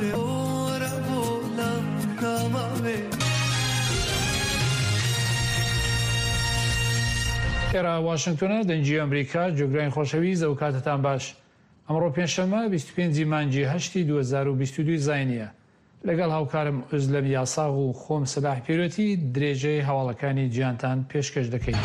ئێرە واشنگتۆنە دەنگی ئەمریکا جۆگرانی خۆشەویست ئەو کاتتان باش. ئەمڕۆ پێنجشەممە 25 مانگی 8 2022 زاینیە. لەگەڵ هاوکارم ئوزلەم یاساغ و خۆم سەباح پیرۆتی درێژەی هەواڵەکانی گیانتان پێشکەش دەکەین.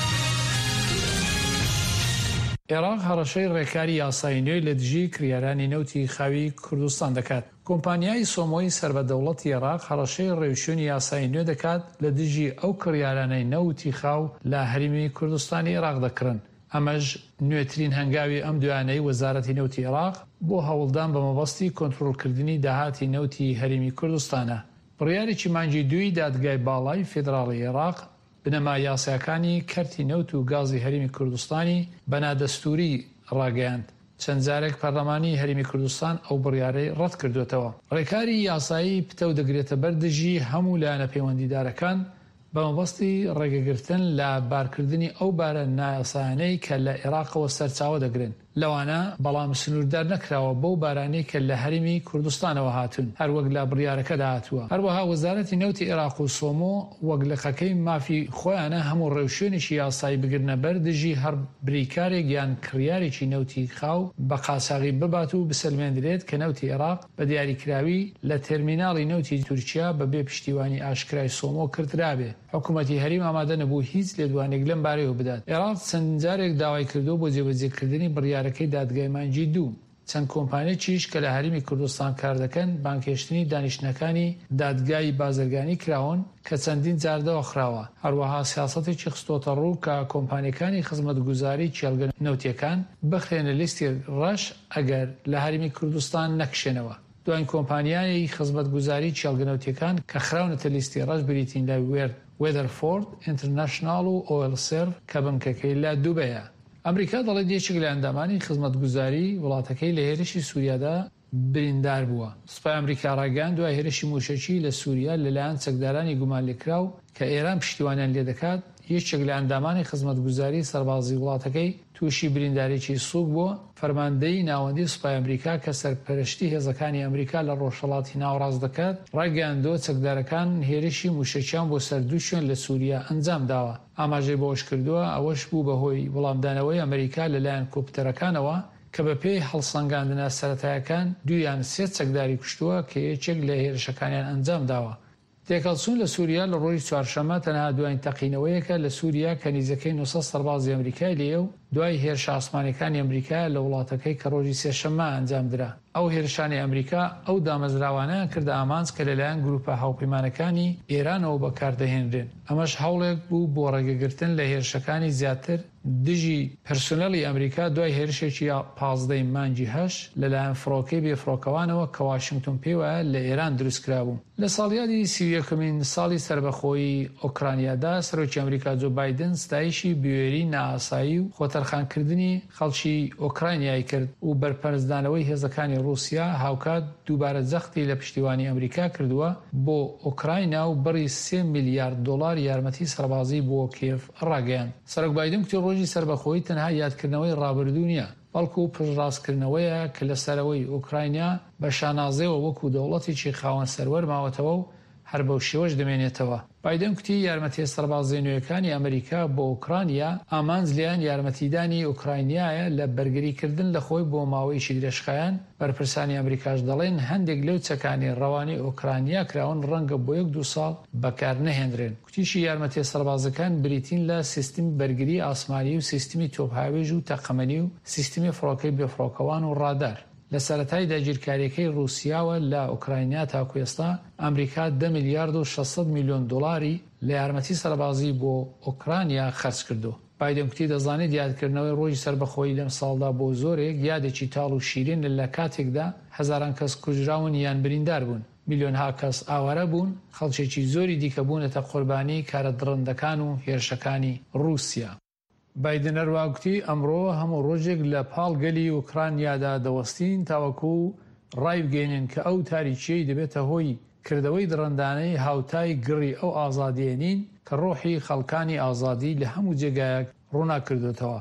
عێراق هەڕەشەی ڕێکاری یاسایی نوێی لە دژی کریارانی نەوتی خاوی کوردستان دەکات. کۆمپانیای سۆمۆی سربەدەوڵەتی عێراق هەڕەشەی ڕێوشوێنی یاسایی نوێ دەکات لە دژی ئەو کریارانەی نەوتی خاو لە هەرێمی کوردستانی عێراق دەکڕن. ئەمەش نوێترین هەنگاوی ئەم دوانەی وەزارەتی نەوتی عێراق بۆ هەوڵدان بە مەبەستی کۆنتڕۆڵکردنی داهاتی نەوتی هەرێمی کوردستانە. بڕیارێکی مانگی دووی دادگای باڵای فێدراڵی عێراق بنەما یاساکانی کەرتی نەوت و گازی هەرێمی کوردستانی بەنادەستوری ڕاگەیاند. چەند جارێک پەرلەمانی هەرێمی کوردستان ئەو بڕیارەی ڕەت کردوێتەوە. ڕێکاری یاسایی پتە و دەگرێتە بەردژی هەموو لایەنە پەیوەندیدارەکان بە مەبەستی ڕێگەگرتن لە بارکردنی ئەو بارە نایاسایانەی کە لە عێراقەوە سەرچاوە دەگرن. لەوانە بەڵام سنووردار نەکراوە بەو بارانەی کە لە هەرێمی کوردستانەوە هاتوون، هەروەک لە بڕیارەکەدا هاتووە. هەروەها وەزارەتی نەوتی عێراق و سۆمۆ وەک لە خەکەی مافی خۆیانە هەموو ڕێوشوێنێکی یاسایی بگرنە بەر دژی هەر بریکارێک یان کڕیارێکی نەوتی خاو بە قاچاغی ببات و بسەلمێنرێت کە نەوتی عێراق بە دیاریکراوی لە تێرمیناڵی نەوتی تورکیا بەبێ پشتیوانی ئاشکرای سۆمۆ کردرابێ. حکوومەتی هەرێم ئامادە نەبوو هیچ لێدوانێک لەم بارەیەوە بدات. عێراق چەند جارێک داوای کردو بۆ جێبەجێکردنی بڕیارەکەی دادگای مانگی دوو. چەند کۆمپانیایەکیش کە لە هەرێمی کوردستان کار دەکەن بانکێشتنی دانیشتنەکانی دادگای بازرگانی کراون کە چەندین جاردەوە خراوە. هەروەها سیاسەتێکی خستۆتە ڕوو کە کۆمپانیەکانی خزمەتگوزاری چێلگە نەوتیەکان بخرێنە لیستی ڕەش ئەگەر لە هەرێمی کوردستان نەکشێنەوە. دوایین کۆمپانیای خزمەتگوزاری چێلگەنەوتیەکان کە خراونەتە لیستی ڕەش بریتین لە وێدەرفۆرد ئینتەرنەشناڵ و ئۆیل کە بنکەکەی لە دووبەیە. ئەمریکا دەڵێت یەکێک لە ئەندامانی خزمەتگوزاری وڵاتەکەی لە هێرشی سووریادا بریندار بووە. سوپای ئەمریکا ڕاگەیاند دوای هێرشی موشەکی لە سووریا لەلایەن چەکدارانی گومان لێکراو کە ئێران پشتیوانیان لێ دەکات یەکێک لە ئەندامانی خزمەتگوزاری سەربازی وڵاتەکەی تووشی بریندارێکی سووک بووە. فەرماندەی ناوەندی سوپای ئەمریکا کە سەرپەرشتی هێزەکانی ئەمریکا لە ڕۆژهەڵاتی ناوەڕاست دەکات ڕاگەیاندووە چەکدارەکان هێرشی موشەکیان بۆ سەردوو شوێن لە سووریا ئەنجام داوە. ئاماژەی بۆش کردووە ئەوەش بوو بەهۆی وەڵامدانەوەی ئەمریکا لەلایەن کۆپتەرەکانەوە کە بە پێی هەڵسەنگاندنە سەرەتایەکان دویان سێ چەکداری کوشتووە کە یەکێک لە هێرشەکانیان ئەنجام داوە. تێکەڵچوون لە سووریا لە ڕۆژی چوارشەممە تەنها دوایین تەقینەوەیەکە لە سووریا کە نزیکەی 900 سەربازی ئەمریکای لێیە و دوای هێرش ئاسمانەکانی ئەمریکا لە وڵاتەکەی کە ڕۆژی سێشەممە ئەنجام درا. ئەو هێرشانی ئەمریکا ئەو دامەزراوانەیان کردە ئامانج کە لەلایەن گروپە هاوپەیمانەکانی ئێرانەوە بەکاردەهێنرێن. ئەمەش هەوڵێک بوو بۆ ڕێگەگرتن لە هێرشەکانی زیاتر دژی پەرسۆنەڵی ئەمریکا دوای هێرشێکی 15 مانگی 8 لەلایەن فڕۆکەی بێفڕۆکەوانەوە کە واشنگتۆن پێوایە لە ئێران دروستکرابوو. لە ساڵیادی 31مین ساڵی سەربەخۆیی ئۆکرانیادا سەرۆکی ئەمریکا جۆ بایدن ستایشی بوێری نائاسایی و خۆتەرخانکردنی خەڵکی ئۆکراینیای کرد و بەرپەرزدانەوەی هێزەکانی رووسیا هاوکات دووبارە جەختی لە پشتیوانی ئەمریکا کردووە بۆ ئۆکراینیا و بڕی 3 میلیارد دلار یارمەتی سەربازی بۆ کێف ڕاگەیاند. سەرۆک بایدن کتی ڕۆژی سەربەخۆیی تەنها یادکردنەوەی ڕابردوو نییە، بەڵکو پشتڕاستکردنەوەیە کە لە سەرەوەی ئۆکراینیا بە شانازەوە وەکو دەوڵەتێکی خاوەن سەروەر ماوەتەوە و هەر بەو شێوەش دەمێنێتەوە. بایدن کوتی یارمەتی سەربازی نوێیەکانی ئەمریکا بۆ ئۆکرانیا ئامانج لیان یارمەتیدانی ئۆکراینیایە لە بەرگریکردن لە خۆی بۆ ماوەیەکی درێژخایەن. بەرپرسانی ئەمریکاش دەڵێن هەندێک لەو چەکانی ڕەوانی ئۆکرانیا کراون ڕەنگە بۆ 1-2 ساڵ بەکار نەهێنرێن. کوتیشی یارمەتی سەربازەکان بریتین لە سیستمی بەرگری ئاسمانی و سیستمی تۆپهاوێژ و تەقەمەنی و سیستمی فڕۆکەی بێفڕۆکەوان و ڕادار. لە سەرەتای داگیرکاریەکەی رووسیاوە لە ئۆکراینیا تاکو ئێستا ئەمریکا 10 میلیارد و 600 میلیۆن دلاری لە یارمەتی سەربازی بۆ ئۆکرانیا خەرج کردو. بایدن کوتی دەزانێت یادکردنەوەی ڕۆژی سەربەخۆیی لەم ساڵدا بۆ زۆرێک یادێکی تاڵ و شیرین لە کاتێکدا هەزاران کەس کوژراون یان بریندار بوون، میلیۆنها کەس ئاوارە بوون، خەڵکێکی زۆری دیکە بوونەتە قوربانی کارە درڕندەکان و هێرشەکانی رووسیا. بایدن هەروەها ئەمڕۆ هەموو ڕۆژێک لە پاڵ گەلی ئوکرانیادا دەوەستین تاوەکو ڕای بگەینن کە ئەو تاریکیەی دەبێتە هۆی کردەوەی درڕندانەی هاوتای گڕی ئەو ئازادیێنین کە ڕۆحی خەڵکانی ئازادی لە هەموو جێگایەک ڕووناکردوێتەوە.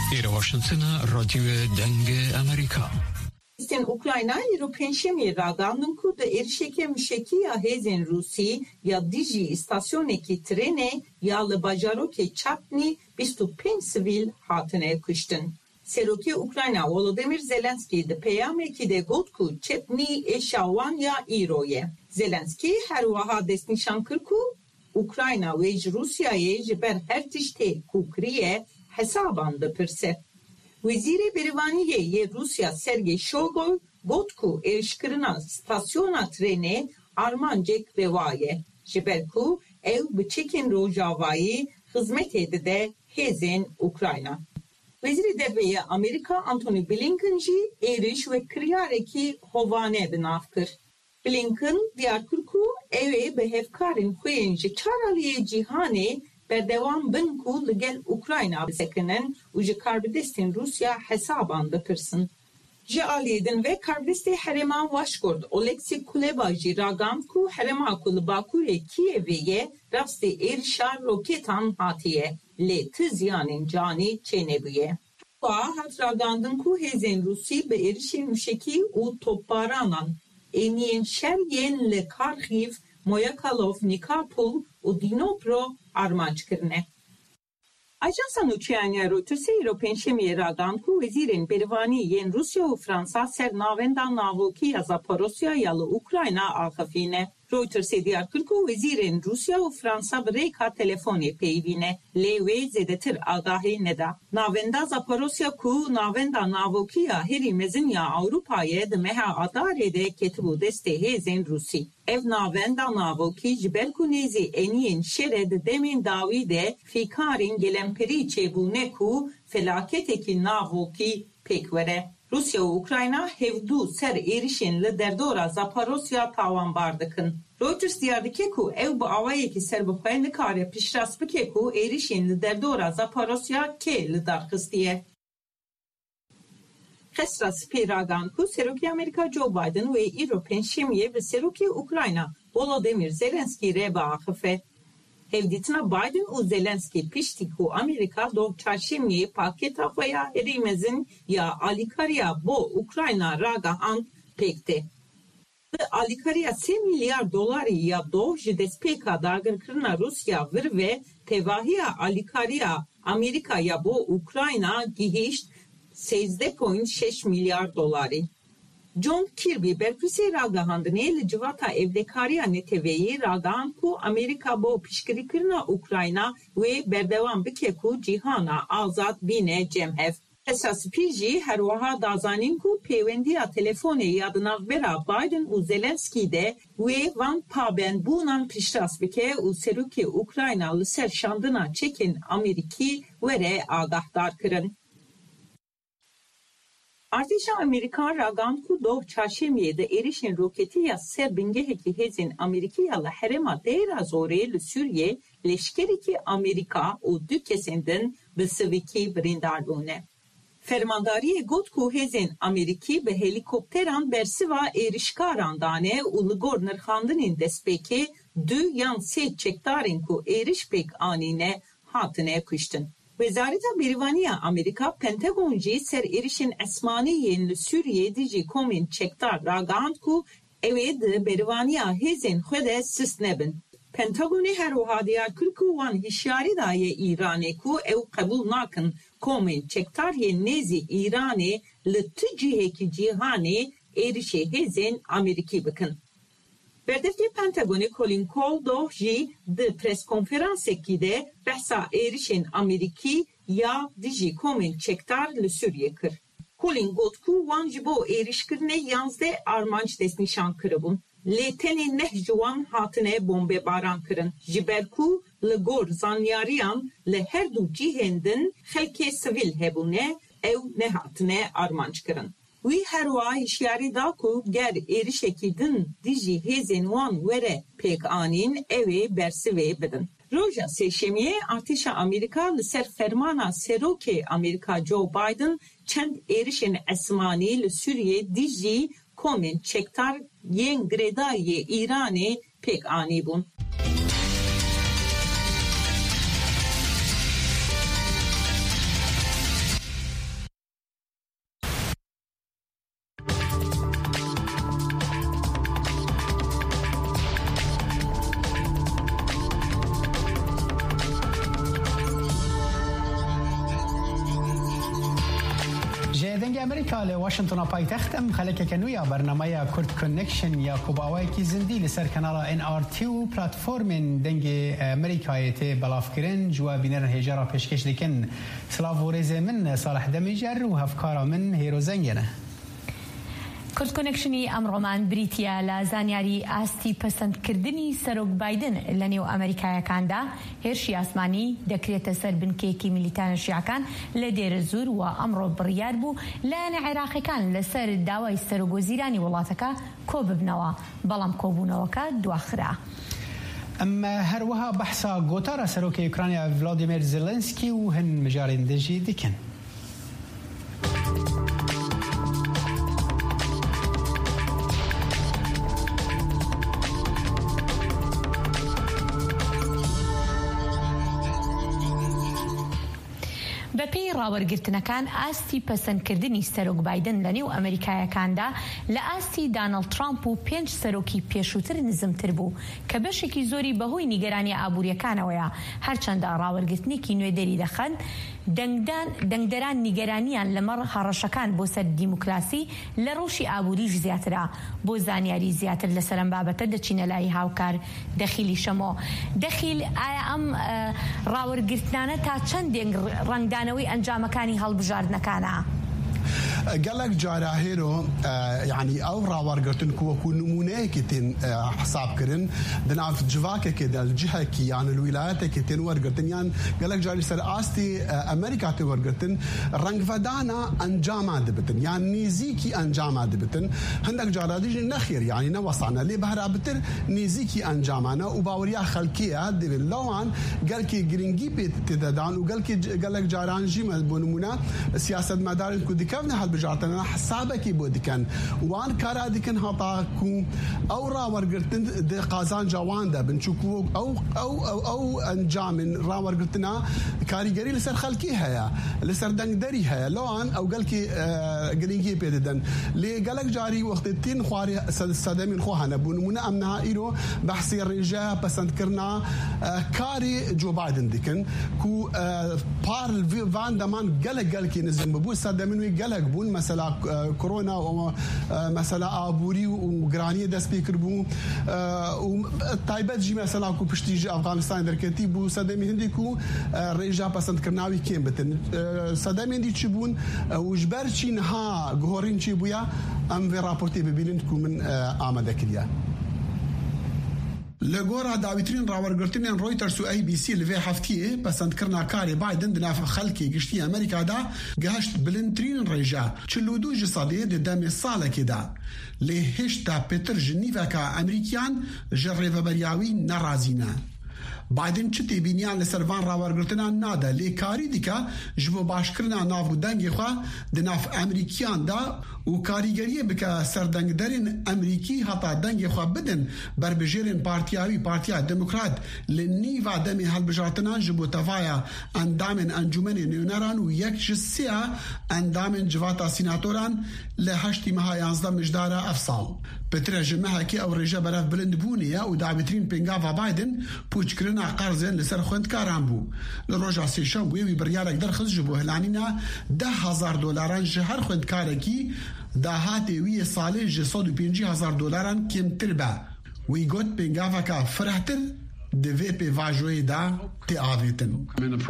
ایره واشنطن رادیو دنگ امریکا استن اوکراینا رو پنجشنبه راگاندن کو د ارشکه مشکی یا هزین روسی یا دیجی استاسیون کی ترنه یا لباجارو کی چاپنی 25 سیویل هاتنه کشتن. سروکی اوکراینا ولودیمیر زلنسکی د پیامه کی د گوت کو چپنی اشاوان یا ایرویه. زلنسکی هر وها دست نشان کرکو اوکراینا و روسیای جبر هر تشته کوکریه حسابان بپرسه. وزیر بریوانیه روسیا سرگی شوگل گوت کو erişkirina stasyona treni Armancek revaye. Jiberku ev bıçekin rojavayı hizmet edide hezen Ukrayna. Veziri Derbe'ye Amerika Antony Blinken'ci eriş ve kriyareki hovane binafkır. Blinken diyarkırku evi behevkarin kuyence çaraliye cihane berdevam bin ku ligel Ukrayna sekinen ucu karbidestin Rusya hesaban bıpırsın. Ji aliyedin ve karbidesti hereman vaşgord Oleksi Kulebaji ragam ku herema ku li Bakurê Kievê rastê êrişa roketan hatiye lê ti ziyanên canî çênebûye. Hat ragandin ku hêzên Rusî bi êrişên müşekî û topbaranan emniyên şer yên li Kharkiv, Moyakalov, Nikopol û Dnipro armanc kirine. Ajansa Nûçeyaniya Reutersê îro pênçemiyê ragand ku wezîrên berîvanî yên Rusya û Fransa ser navenda navokî ya Zaporosya ya li Ukrayna axivîne. Reutersê diyar kir ku wezîrên Rusya û Fransa bi rêka telefonê peyivîne. Lê wê zêdetir agahî neda. Navenda Zaporosya ku navenda navokî ya herî mezin ya Ewropayê di meha adarê de ketibû destê hêzên Rusî. Ev navenda navokî ji ber ku nêzî eniyên şerê di demên dawî de fîkarên gelemperî çêbûne ku felaketekî navokî pêk were. Rusya û Ukrayna hevdû ser êrişên li derdora Zaporosya tawanbar dikin. Reuters diyar dike ku ew bi awayekî serbixwe nikare piştrast bike ku êrişên li derdora Zaporosya kê li darxistiye. Xesra spî ragand ku Serokê Amerîka Joe Biden wê îro pênçemiyê bi Serokê Ukrayna Volodymyr Zelenskî re biaxife. Hevdîtina Biden û Zelenskî piştî ku Amerîka dov çarşemiyê paketa xwe ya herî mezin ya alîkariya bo Ukrayna ragihand pêkte. Bi alîkariya 3 milyar dolarî ya dov ji destpêka dagirkirina Rusya vir ve tevahiya alîkariya Amerîka ya bo Ukrayna gihîşt 13.6 milyar dolarî. John Kirby berpirسê ragihandinê li civata evdekariya neteweyî ragihand ku Amerîka bo piştgirîkirina Ukrayna wê berdewam bike ku cîhana azad bîne cemhev. Xesra spî jî her wiha dazanîn ku pêwendiya telefonê ya di navbera Biden û Zelenskî de wê van pabendbûnan piştrast bike û Serokê Ukrayna li ser şandina çekên Amerîkî were agahdar kirin. Artêşa Amerîkan ragand ku dov çarşemiyê de êrişên roketî ya ser bingehekî hêzên Amerîkî ya li herêma Deira Zorê li Sûriyê leşkerekî Amerîka û du kesên din bi sivîkî birîndar bûne. Fermandariyê got ku hêzên Amerîkî bi helîkopteran bersiva êrişkaran dane û li gor nirxandinên destpêkê 2 yan 3 çekdarên ku êriş pêk anîne hatine kuştin. Wezareta Berîvaniya Amerîka Pentagon jî ser êrişên esmanîyên li Sûriyê dijî komên çekdar ragihand ku ew ê di berîvaniya hêzên xwe de sis nebin. Pentagonê her wiha diyar kir ku wan hişyarî daye Îranê ku ew qebûl nakin komên çekdar yên nêzî Îranê li ti cihekî cîhanê êrişê hêzên Amerîkî bikin. Berdevkê Pentagonê Colin Koldo jî di preskonferansekî de behsa êrişên Amerîkî ya dijî komên çekdar li Sûriyê kir. Colin got ku wan ji bo êrişkirinê 11 armanc destnîşan kiribûn. Lê tenê neh ji wan hatine bombebaran kirin. Ji ber ku li gor zanyariyan li her du cihên din xelkê sivîl hebûne ew nehatine armanc kirin. Wî her wiha hişyarî da ku ger êrişekî din dijî hêzên wan were pêk anîn ew ê bersivê bidin. Roja sêşemiyê Artêşa Amerîka li ser fermana Serokê Amerîka Joe Biden çend êrişên esmanî li Sûriyê dijî komên çekdar yên girêdayê Îranê pêk anî bûn. دنگ امریکا ل واشنطن پایتخت ام خلک کنویا برنامه کورد کانکشن یا کوباوی کی زندی لسر کانال NR2 پلتفرم دنگ امریکای ته بلافکرین جوابینر هجرا پیشکش دکن سلاوریز من صالح دمیجر و هفکارا من هیرو زنگنه کورد کانکشنی امرومان بریتیا لازانیاری آستی پسند کردنی سروک بایدن لنیو امریکای کاندا هرشی آسمانی دکریت سر بنکیکی میلیتان شیعکان لدیر زور و امرو بریار بو لان عراقی کان لسر داوای سروک وزیرانی ولاتکا کوب بنوا بلام کوبونوکا دواخرا اما هر وها بحثا گوتارا سروک اوکراینیا ولادیمیر زلنسکی و هن مجارین دجی دکن بەپێی ڕاوەرگرتنەکان ئاستی پەسەندکردنی سەرۆک بایدن لەنێو ئەمریکایەکاندا لە ئاستی دانەڵد ترامپ و 5 سەرۆکی پێشووتر نزمتر بوو کە بەشێکی زۆری بەهۆی نیگەرانی ئابوووریەکانەوەیە هەرچەندە ڕاوەرگرتنێکی نوێدەری دەخەن دەنگدەران نیگەرانیان لەمەڕ هەڕەشەکان بۆ سەر دیموکراسی لە ڕۆژی ئابووریش زیاترە بۆ زانیاری زیاتر لەسەر ئەم بابەتە دەچینە لای هاوکار دەخیلی شەمۆ دەخیل ئایا ئەم ڕاوەرگرتنانە تا چەندێک ڕنگدانەوەی ئەنجامەکانی هەڵبژاردنەکانە قالك جارا هيرو يعني او راورغرتن كو نمونه كتين حساب كرن دناف جواكه كده الجهه كي يعني الولايات كتين ورغرتن يعني قالك جاري سر استي امريكا تورغرتن رنگ فدانا انجام دبتن يعني نيزيكي انجام دبتن هندك جارا دي نخير يعني نوصلنا لي بهرابتر نيزيكي انجامنا وباوريا خلقيه دبل لوان قالك جرينجي بيت تدان وقالك قالك جاران جيم بنمونه سياسه مدار كوديكافنا بجارتنا حسابك بودي كان وان كارا دي كان هطاكو او راورغرتن دي قازان جواندا بنشوكو او انجام من راورغرتنا كاريغري لسر خلقيها يا لسر دنگدريها لوان او قالكي جرينجي بيدن لي قالك جاري وقت تين خواري صدامين خوهنا بنمنا امنها ايرو بحثي الرجاء بسند كرنا كاري جو بايدن ديكن كو بار فان دمان قالكي نزل بو صدامين قالك بون مثلا كورونا ومثلا ابوري وغرانيه داس بيكربو وتايبت جي مثلا كو بشتي افغانستان دركتي بو صدام هندي كو ريجا بسند كرناوي كيم بتن صدام هندي تشبون وجبرشي نها غورين تشي بويا ام في رابورتي ببيلنتكو من امادكريا لگورا داویترین راورگرتنین رویترز و ABC لوی هفتیه پسند کرنا کاری بایدن دناف خلکی گشتی امریکا دا گهشت بلندترین رجا 42 جسادی دم سال کدا لهشتا پتر جنیوا کا امریکیان جریو بریاوی ناراضینا بایدن چتی بینیان لسروان راورگرتنا نادا لیکاری دیکا جبو باشکرنا ناو دنگی خوا دناف امریکیان دا و کاریگریه بکا سردنگدرین امریکی حتا دنگی خوا بدن بربجیرین پارتیاوی پارتیا دموکرات لنیوا دمی هلبجارتنا جبو تفایا اندامن انجومن نیونران و یک جسیا اندامن جواتا سیناتوران لهشتی مها 11 مجدارا افصال پتر جمعه کی او رجا برف بلند بونیا و داویترین پنگاوا بایدن پوچکرنا قرضن لسر خوندکاران بو لروجا سیشن بوی بریالک در خز جبو هلانینا $10,000 جهر خوندکارکی داهاتی وی سالی $150,000 کمتر با وی گوت پنگاوا کا فرحتر دوی پی واجوی دا تی آویتن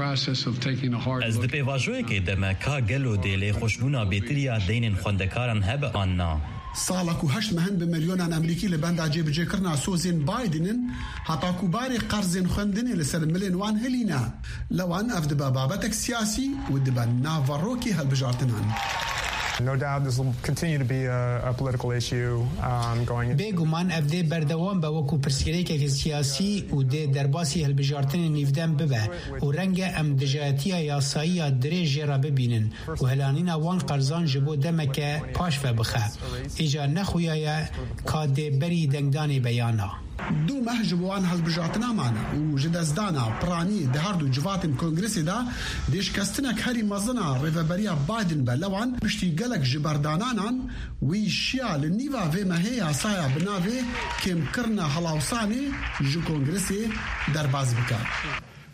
از دی پی واجوی که دمکا گلو دیلی خوشبونا بیتریا دینن خوندکاران هب آننا سالكو 8 مهن بمليون امريكي لبندا جيب جيكرنا سوزين بايدن حتى كباري قرضين خندني لسر ملين وان هلينا لو ان افدبا بابتك سياسي ودبا نافاروكي هالبجارتنان. No doubt this will continue to be a political issue going. بێگومان ئەف دێ بەردەوام بە وەکو پرسیارێکێکی سیاسی و دێ دەرباسی هەڵبژارتنی نیڤدەم ببە و ڕەنگە ئەم دژایەتیە یاساییە درێژێ را ببینن و هەلانینە وان قەرزان ji بۆ دەمەکە پاشڤە بخە ئیجا نەخویایە کا دێبەری دەنگدانی بەیانە دو محجبوان هالبجارتنا معنا وجدازدانا براني دهاردو جواتن كونغرسي دا ديش كاستنك هاري مزنا ريفابريا بايدن بلوان بشتي قلق جبردانانان ويشيا لنيفا في مهيا سايا بنافي كم كرنا هلاوساني جو كونغرسي درباز بكار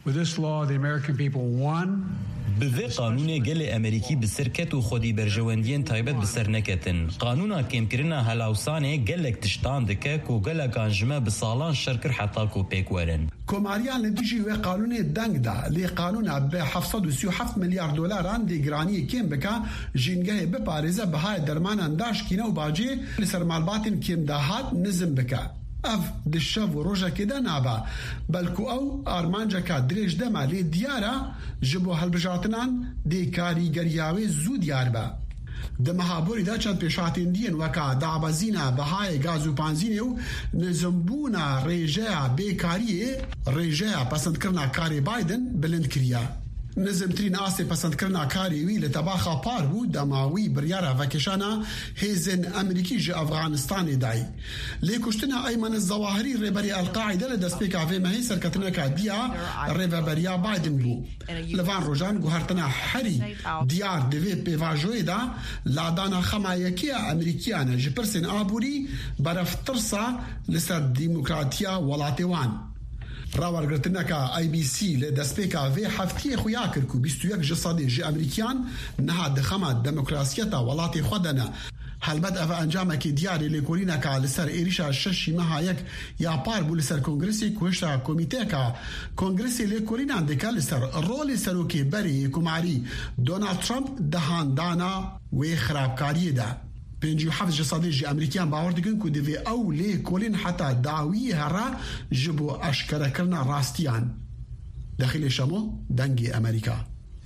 With this law, the American people won. بذ قانون گل امریکی بسرکت و خودی برجواندین تایبت بسر نکتن. قانونا کم کرنا هلاوسانه گلک تشتان دکه کو گلک انجمه بسالان شرکر حتی کو پیکورن. کماریان لدیجی و قانون دنگ دا لی قانون به 737 میلیارد دلاران دی گرانی کم بکا جنگه بپارزه بهای درمان انداش کینه و باجی لسرمالباتن کم دهات نظم بکا. اف دشاف و روژا کده نابا بلکو او آرمانجا که دریج دمالی دیارا جبو هلبجاتنان دی کاریگریاوی زود دیار با دمهابوری دا چند پیشاتین دین وکا دعبازینا بهای گاز و پانزینی و نزمبونا ریجه بیکاریه ریجه پسند کرنا کاری بایدن بلند کریا نزمترین آسی پسند کرنا کاری وی لتباخا پار بود دماوی بریارا وکشانا هیزن امریکی جه افغانستان دای لیکشتنا ایمن الزواهری ریبری القاعده لدست پیکا فی مهی سرکتنا که دیا ریبریا بایدن بو لفان روژان گوهرتنا حری دیار دوی پیواجوی دا لادانا خمایکی امریکیانا جه پرسن آبوری برفترسا لسر دیموکراتیا ولاتیوان راورگرتنا که ای بی سی لدسپیکا وی هفتی خویا کرکو 21 جسادی جی امریکیان نها دخما دموکراسیتا ولاتی خودنا هلبت افا انجامه که دیاری لیکولینا که لسر ایریشا ششی مها یک یا پار بو لسر کنگرسی کوشتا کمیته که کنگرسی لیکولینا دکا لسر رول سروکی بری کماری دونالد ترامپ دهان دانا وی خرابکاری ده 57 جسادی جی امریکیان باور دکن که دوی او لی کولین حتی داوی هرا جبو اشکره کرنا راستیان داخل شمو دنگی امریکا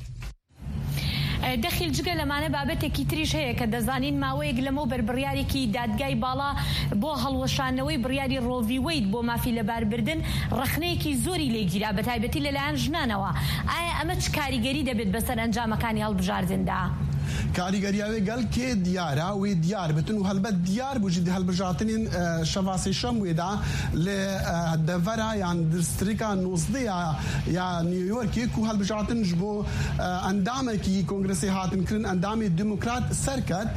دەخیل جگە لەمانە بابەتێکی تریش هەیە کە دەزانین ماوەیەک لەمە بەربڕیارێکی دادگای باڵا بۆ هەڵوەشانەوەی بڕیاری ڕۆڤی وەید بۆ مافی لەباربردن ڕەخنەیەکی زۆری لێگیرا بە تایبەتی لەلایەن ژنانەوە. ئایا ئەمە چ کاریگەری دەبێت بەسەر ئەنجامەکانی هەڵبژاردندا؟ کاریگریاوی گل که دیارا و دیار بتون و هلبت دیار بوجید هلبجاتنین شواسی شم ویدا ل دورا یان دستریکا 19 یا نیویورکی کو هلبجاتن جبو اندامه کی کنگرسی هاتن کرن اندام دموکرات سرکت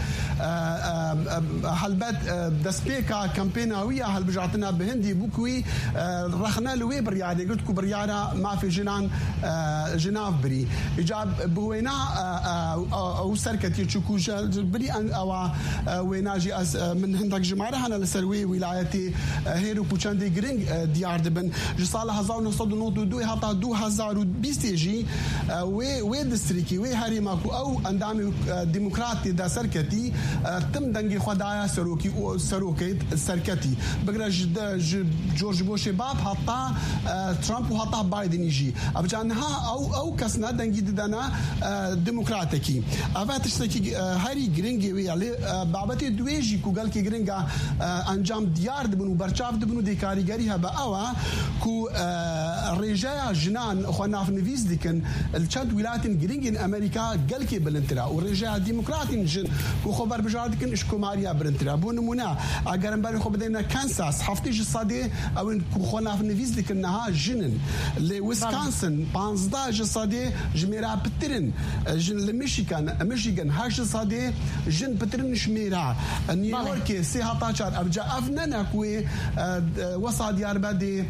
هلبت دسپیکا کمپیناوی هلبجاتنا بهندی بوکوی رخنا لوی بریادی گفت کو بریارا ما فی جناف بری اجاب بوینا او سركتي تشوكوجا بري او ويناجي من هندك جماعه هنا لسروي ولايتي هيرو بوچاندي جرينج ديار دبن جصال 1992 حتى 2020 جي وي دستريكي وي هريماكو او اندامي ديمقراطي دا سركتي تم دنگي خدايا سروكي سركتي بقراج جورج بوش باب حتى ترامب وحتى بايدن يجي ابجانها او كسنا دنگي ددانا ديمقراطيكي افاتشتكي هاري جرينجي ويالي بابتي دويجي كو قال كي جرينجا انجام ديار دبنو برچاف دبنو دي كاريگري هبا اوا كو رجايا جنان خونا في نفيس ديكن الشاد ولايتين جرينجين امريكا قال كي بلنترا ورجايا ديمقراطين جن كو خبر بجاردكن اشكو ماريا برنترا بو نمونه اگر امبارح خو بدينا كانساس هفتي صادي او كو خونا في نفيس ديكن نها جنن لويسكونسن 15 صادي جميرا بترن جن لميشيغان هاش صادي جن بترن شميرا نيويورك سي هاتاشار ارجع افننا كوي وصا ديار بدي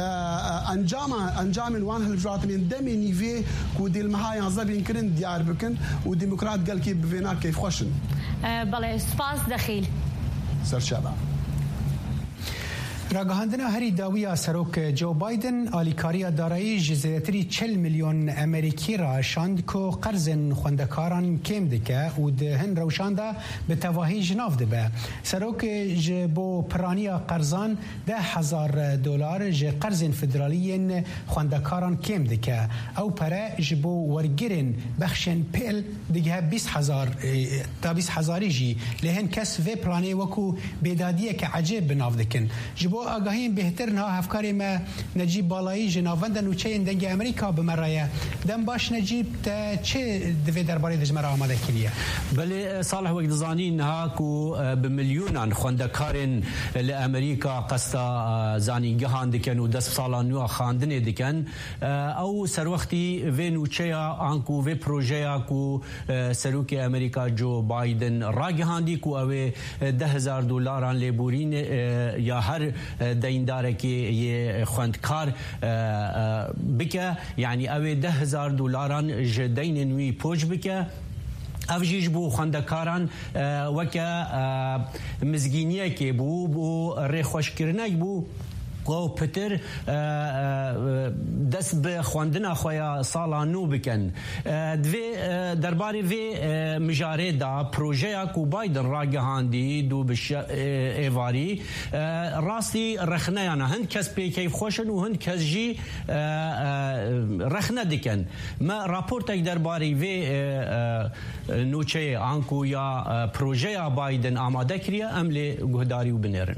انجام وان هالجراتين دمي نيفي كو دي المهايا زبين كرن ديار بكن وديمقراط قال كي بفينا كيف خوشن بله سپاس دخیل سرشابه راگهاندنا هری داویا سروک جو بایدن آلیکاریا دارایی جزیرتری 40 میلیون امریکی را شاند کو قرض خوندکاران کم دکه و دهن روشانده به تواهی جناف دبه سروک جبو پرانیا قرضان $10,000 ج قرض فدرالی خوندکاران کم دکه او پره جبو ورگرن بخشن پیل دیگه 20,000 تا 20,000 جی لهن کس و پرانی وکو بیدادیه که عجیب بناف دکن جبو آگاهیم بهتر نه افکاری ما نجیب بالایی جناوندن و چه دنگ امریکا بمرایه دم باش نجیب تا چه دوی درباره دجمر آماده کلیه بله صالح وقت زانین ها کو بمليونان خوندکارن لامریکا قستا زانی گهان دکن و دست سالان نو خواندن دکن او سر وقتی و نوچیا آنکو و پروژه کو سروک امریکا جو بایدن را گهاندی کو او $10,000 لیبورین یا هر دیندارکی خوندکار بکه یعنی اوی $10,000 جدین نوی پوچ بکه افجیج بو خواندکاران وکه مزگینیه که بو ریخوشکرنک بو و پتر دست به خواندن خویا سالانو بکن دوی درباره وی مجاره دا پروژه کو بایدن راگهاندی دو بش ایواری راستی رخنه یعنی هند کس پی کیف خوشن و هند کس جی رخنه دکن ما راپورت اک درباره وی نوچه آنکو یا پروژه بایدن آماده کریه املی گهداری و بنیرن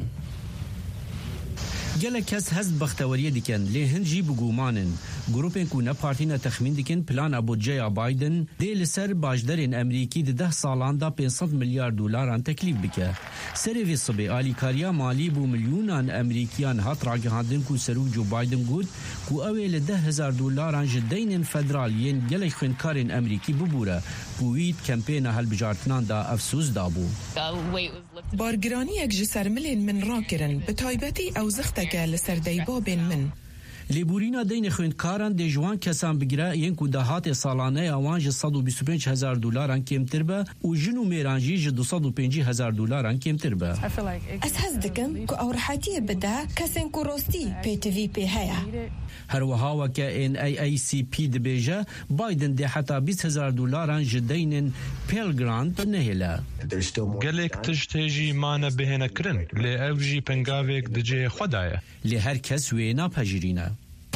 گله کس هست بختوریه دیکن لی هنجی بگومانن گروپین کو نه پارتی نه تخمین دیکن پلان بودجه بایدن دی لسر باجدرین امریکی ده 10 سالان دا $500 میلیارد تکلیف بکه سری وی صبی آلیکاریا مالی بو میلیونان امریکیان هات راگهاندن کو سرو جو بایدن گود کو اویل $10,000 جدین فدرالین گله خوینکارین امریکی ببوره بوید کمپین هل بجارتنان دا افسوس دابو بارگرانی یک جسرملین من راکرن به تایبتی او زختک لسر دیبابین من لیبورینا دین خوندکاران دی جوان کسان بگیره ین کو دهات سالانه اوان $125,000 کمتر به و جنو میرانجی $205,000 کمتر به از هزدکم که اورحاتی بده کسین کو راستی پی تی وی پی هیا هر وها وکه ان ای سی پی دبیجه بایدن دی حتی $20,000 جدین پیل گرانت نهیله گلک تجتیجی مانه بهنه کرن لی اوجی پنگاویک دجه خدایه لی هر کس وینا پجیرینه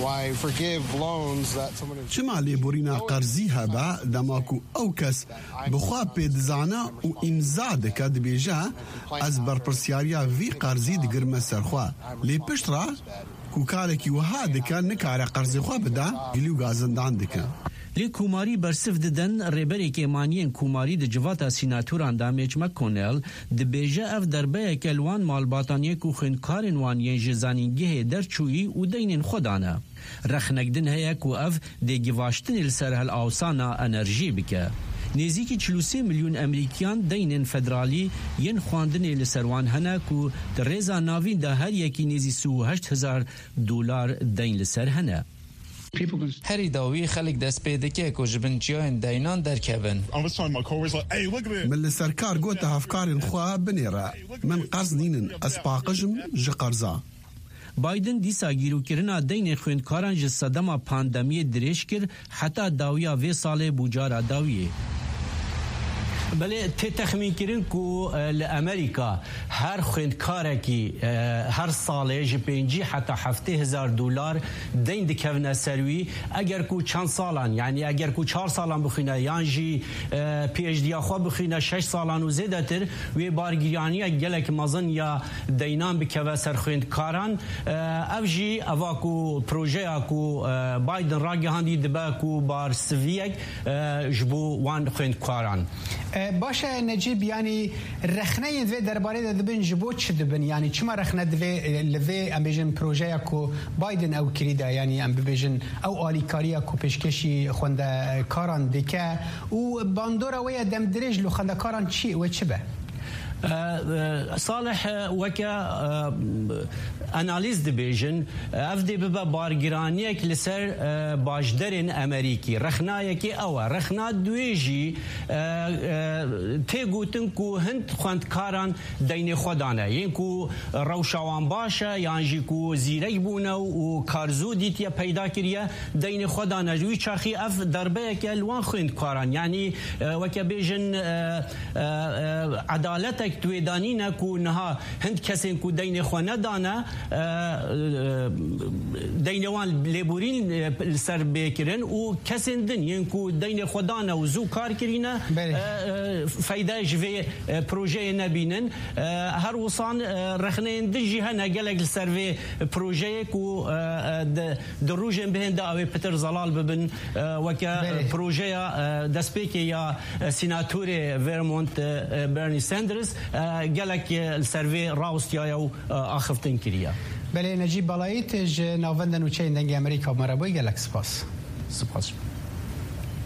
چما لیبورینا قرضی هبه دماکو او کس بخوا پیدزانا و امزا دکه دبیجه از برپرسیاریا وی قرضی دگرمه سرخوا لی پشت را کوکارێکی وها دکن نکاره قرضی خواه بده گلیو گازندان دکن لی کوماری برسف ددن ریبری که مانین کوماری د جواتا سیناتوران دا میچ مکونل د بیجه اف دربه کلوان مالباتانی کو خنکارن وان ین جزانینگه درچویی و دینن خودانه رخنگدن هيا کو اف د گواشتن لسر هل اوسانا انرژی بکه نزیکی 43 میلیون امریکیان دینن فدرالی ین خواندن لسروان هنه کو در ریزا ناوین دا هر یکی نزی $38,000 دین لسر هنه هری داوی خلق دست پیدا که کو جبنچیان دینان درکبن من سرکار گوت هفکارن خوا بنیره من قرض نینن اسپاقجم جقرزا بایدن دیسا گیرو کرنا دین خوندکاران ج صدما پاندمی درش کر حتی داویا وی سال بوجارا داویه بله تخمین کردن کو لامریکا هر خوندکاره کی هر ساله ج 5 حتی $7,000 دین دکونه سروی اگر کو چند سالان یعنی اگر کو 4 سالان بخینه یان جی پی اچ دی خو بخینه 6 سالان و زیاده تر و بارگیرانی گلک مازن یا دینان بکوه سر خوندکاران افجی اواکو پروژه کو بایدن راگهاندی دبا کو بار سویک جبو وان خوندکاران باشه نجیب یعنی رخنه این دوی درباره دبن جبوت چه دبن یعنی چما رخنه دوی لوی ام بیجن پروژه کو بایدن او کریده یعنی ام بیجن او آلیکاریا کو پیشکشی خونده کاران دیکه و باندورا ویا دم درج لو خونده کاران چی و چه به صالح وكا اناليز دبيجن افدي ببا بارگرانيك لسر باجدرين امريكي رخنايكي او رخنا دويجي تيغوتن كو هند خوند كاران دين خدانه ينكو روشوان باشا يانجي كو زيري بونه و كارزو ديتيا پیدا كريا دين خدانه جوي چاخي اف دربيك الوان خوند كاران يعني وكا بيجن عدالتك توی دانی نکو نها هند کسین کو دین خو ندانه دینوان لیبورین سر بکرن و کسین دن ین کو دین خدانه و زو کار کرینه فایده جوی پروژه نبینن هر وصان رخنین دجی هنه گلک سر و پروژه کو دروجن بهند او پتر زلال ببن وکا پروژه دسپیک یا سیناتور ورمونت برنی ساندرز گلک سروی راوستیا و آخفتن کریه بله نجیب بالایت ج ناوندن و چه دنگ امریکا مربوی گلک سپاس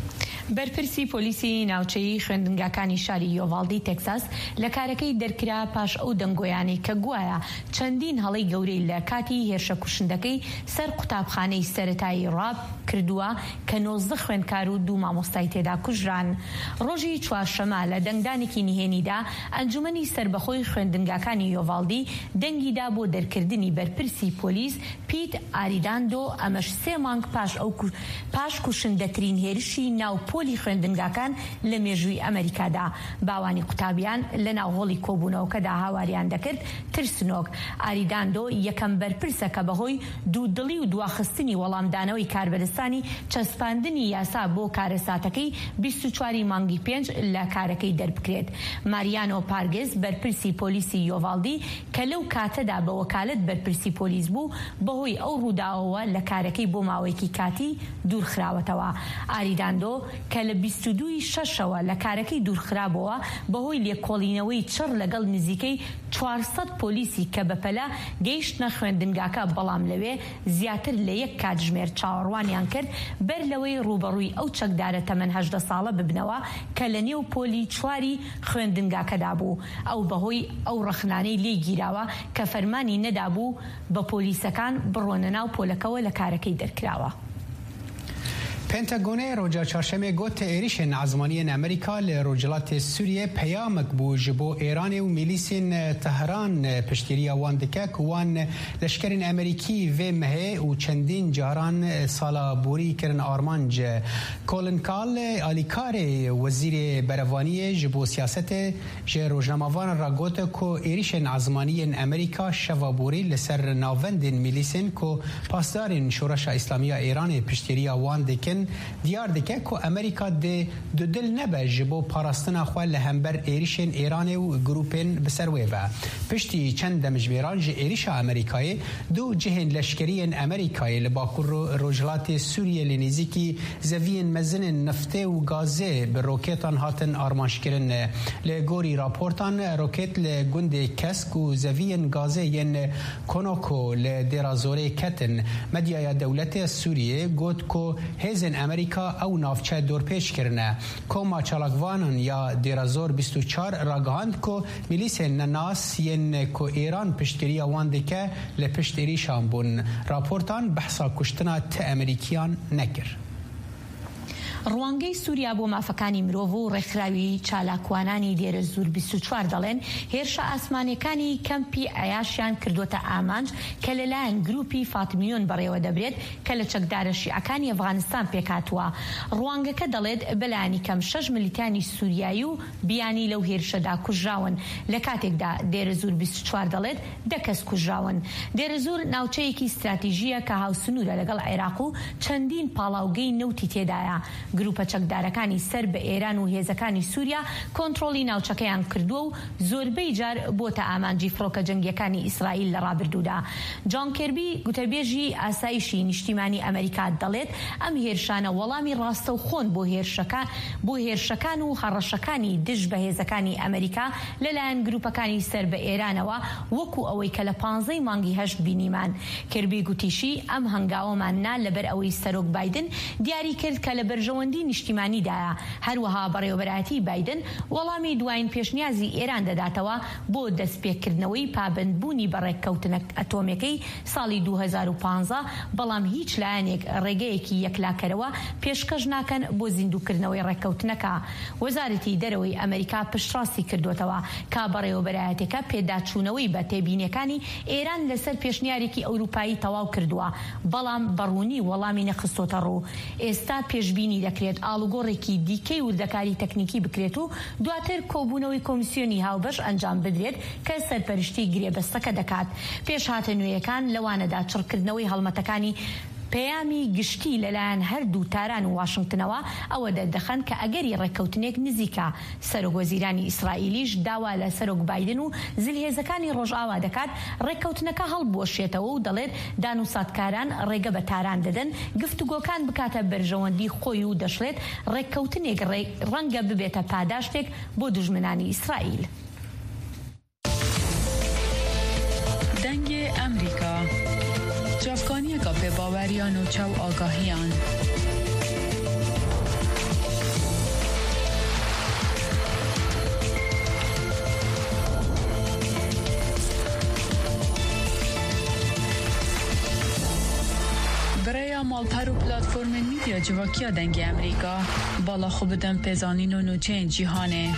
بەرپرسی پۆلیسی ناوچەیی خوێندنگاکانی شاری یۆڤالدی تێکساس لە کارەکەی دەرکرا پاش ئەو دەنگۆیانی کە گوایە چەندین هەڵەی گەورەی لە کاتی هێرشە کوشندەکەی سەر قوتابخانەی سەرەتایی ڕاب کردووە کە 19 خوێندکار و 2 مامۆستای تێدا کوژران. ڕۆژی چوارشەمە لە دەنگدانێکی نهێنیدا ئەنجومەنی سربەخۆی خوێندنگاکانی یۆڤالدی دەنگیدا بۆ دەرکردنی بەرپرسی پۆلیس پیت ئاریداندۆ ئەمەش 3 مانگ پاش کوشندەترین هێرشی ناو پۆلی خوێندنگاکان لە مێژووی ئەمریکادا. باوانی قوتابیان لە ناوهۆڵی کۆبوونەوەکەدا هاواریان دەکرد ترسنۆک. ئاریداندۆ یەکەم بەرپرسە کە بەهۆی دوودڵی و دواخستنی وەڵامدانەوەی کاربەرستانی چەسپاندنی یاسا بۆ کارەساتەکەی 24 مانگی 5 لە کارەکەی دەربکرێت. ماریانۆ پارگز بەرپرسی پۆلیسی یۆڤالدی کە لەو کاتەدا بە وەکالەت بەرپرسی پۆلیس بوو بەهۆی ئەو ڕووداوەوە لە کارەکەی بۆ ماوەیەکی کاتی دوورخراوەتەوە. ئاریداندۆ کە لە 22 شەشەوە لە کارەکەی دوورخرابەوە بەهۆی لێکۆڵینەوەی چڕ لەگەڵ نزیکەی 400 پۆلیسی کە بەپەلا گەیشتنە خوێندنگاکە بەڵام لەوێ زیاتر لە 1 کاتژمێر چاوەڕوانیان کرد بەر لەوەی ڕوبەڕووی ئەو چەکدارە تەمەن 18 ساڵە ببنەوە کە لە نێو پۆلی 4 خوێندنگاکەدا بوو. ئەو بەهۆی ئەو ڕەخنانەی لێ گیراوە کە فەرمانی نەدابوو بە پۆلیسەکان بڕۆنە ناو پۆلەکەوە لە کارەکەی دەرکراوە. پێنتەگۆنەی ڕۆژە چوارشەمێ گوت ێریشên عزمانیên ئەمریکا لە ڕۆژهەڵاتی سووریێ پەیامێک بوو ji bo Îranê û milîsên Tehran piştgiriya wan dike ku wan leşkerên Amerîkî vê mehê û çendîn caran sala borî kirin armanc. Colin Kahl alîkarê wezîrê berevaniyê ji bo siyasetê ji rojnamavan ra got ku êrişên ezmaniyên Amerîka şeva borî li ser navendên milîsên ku pasdarên Şoreşa İslamiya Îranê piştgiriya wan dikin diyar dike ku Amerika dê du dil nebe ji bo parastina xwe li hember êrişên Îranê û grûpên bi ser wê ve. Piştî çend demjimêran ji êrişa Amerîkayê du cihên leşkeriyên Amerîkayê li bakur Rojhilatê Sûriyê li nêzîkî zeviyên mezinên neftê û gazê bi rokêtan hatin armanjkirin. Li gorî raportan rokêt li gundê Kesk û zeviyên gazê yên Konoko li dêra zorê ketin. Medyaya dewletê Sûriyê got ku hêzên Amerîka ew navçe dorpêç kirine. Koma çalakvanan ya dêrazor 24 ragihand ku milîsên nenas yên ku Îran piştgiriya wan dike li pişt êrişan bûn. Raportan behsa kuştina ti Amerîkiyan nekir. ڕوانگەی سووریا بۆ مافەکانی مرۆڤ و ڕێکخراوی چالاکوانانی دێرە زوور 24 دەڵێن هێرشە ئاسمانیەکانی کەمپی ئەیاشیان کردوتە ئامانج کە لەلایەن گروپی فاتمیۆن بەڕێوە دەبرێت کە لە چەکدارە شیعەکانی ئەفغانستان پێکاتووە. ڕوانگەکە دەڵێت بەلایانی کەم 6 ملیتانی سووریایی و بیانی لەو هێرشەدا کوژراون. لە کاتێکدا دێرە زوور 24 دەڵێت 10 کەس کوژراون. دێرە زوور ناوچەیەکی استراتیژیە کە هاوسنوورە لەگەڵ عێراق و چەندین پاڵاوگەی نەوتی تێدایە. گروپە چەکدارەکانی سەر بە ئێران و هێزەکانی سووریا کۆنتڕۆلی ناوچەکەیان کردووە و زۆربەی جار بۆتە ئامانجی فڕۆکە جەنگیەکانی ئیسرائیل لە ڕابردوودا. جان کێربی گوتەبێژی ئاسایشی نیشتیمانی ئەمریکا دەڵێت ئەم هێرشانە وەڵامی ڕاستە و خۆن بۆ هێرشەکان و هەڕەشەکانی دژ بە هێزەکانی ئەمریکا لەلایەن گروپەکانی سەر بە ئێرانەوە وەکو ئەوەی کە لە 15 مانگی 8 بینیمان. کێربی گوتیشی ئەم هەنگاوەمان نا لەبەر ئەوەی سەرۆک بایدن دیاری کرد کە لە بەرژەوەندی نیشتیمانیدایە. هەروەها بەڕێوەبەرایەتی بایدن وەڵامی دوایین پێشنیازی ئێران دەداتەوە بۆ دەستپێکردنەوەی پابندبوونی بەڕێککەوتنە ئەتۆمەکەی ساڵی 2015 بەڵام هیچ لایەنێک ڕێگەیەکی یەکلاکەرەوە پێشکەش ناکەن بۆ زیندووکردنەوەی ڕێککەوتنەکە. وەزارەتی دەرەوەی ئەمریکا پشتڕاستی کردوتەوە کا بەڕێوەبەرایەتەکە پێداچوونەوەی بە تێبینیەکانی ئێران لەسەر پێشنیارێکی ئەوروپایی تەواو کردووە بەڵام بەڕوونی وەڵامی نەخستۆتە ڕوو. ئێستا پێشبینی دەکرێت ئاڵوگۆڕێکی دیکەی وردەکاری تەکنیکی بکرێت و دواتر کۆبوونەوەی کۆمیسیۆنی هاوبەش ئەنجام بدرێت کە سەرپەرشتی گرێبەستەکە دەکات. پێش هاتە نوێیەکان لەوانەدا چڕکردنەوەی هەڵمەتەکانی پەیامی گشتی لەلایەن هەردوو تاران و واشنگتنەوە ئەوە دەردەخەن کە ئەگەری ڕێککەوتنێک نزیکە. سەرۆکوەزیرانی ئیسرائیلیش داوا لە سەرۆک بایدن و زلهێزەکانی ڕۆژئاوا دەکات ڕێککەوتنەکە هەڵبوەشێتەوە و دەڵێت دانوساتکاران ڕێگە بە تاران دەدەن گفتوگۆکان بکاتە بەرژەوەندی خۆی و دەشڵێت ڕێککەوتنێک ڕەنگە ببێتە پاداشتێک بۆ دوژمنانی ئیسرائیل. دەنگی ئەمریکا جافکانیەکە پێباوەریان و چاو ئاگاهیان هر پلتفرم میدیا جواکیا دنگ امریکا بالا خوب دم پزانین و نوچین جهانه.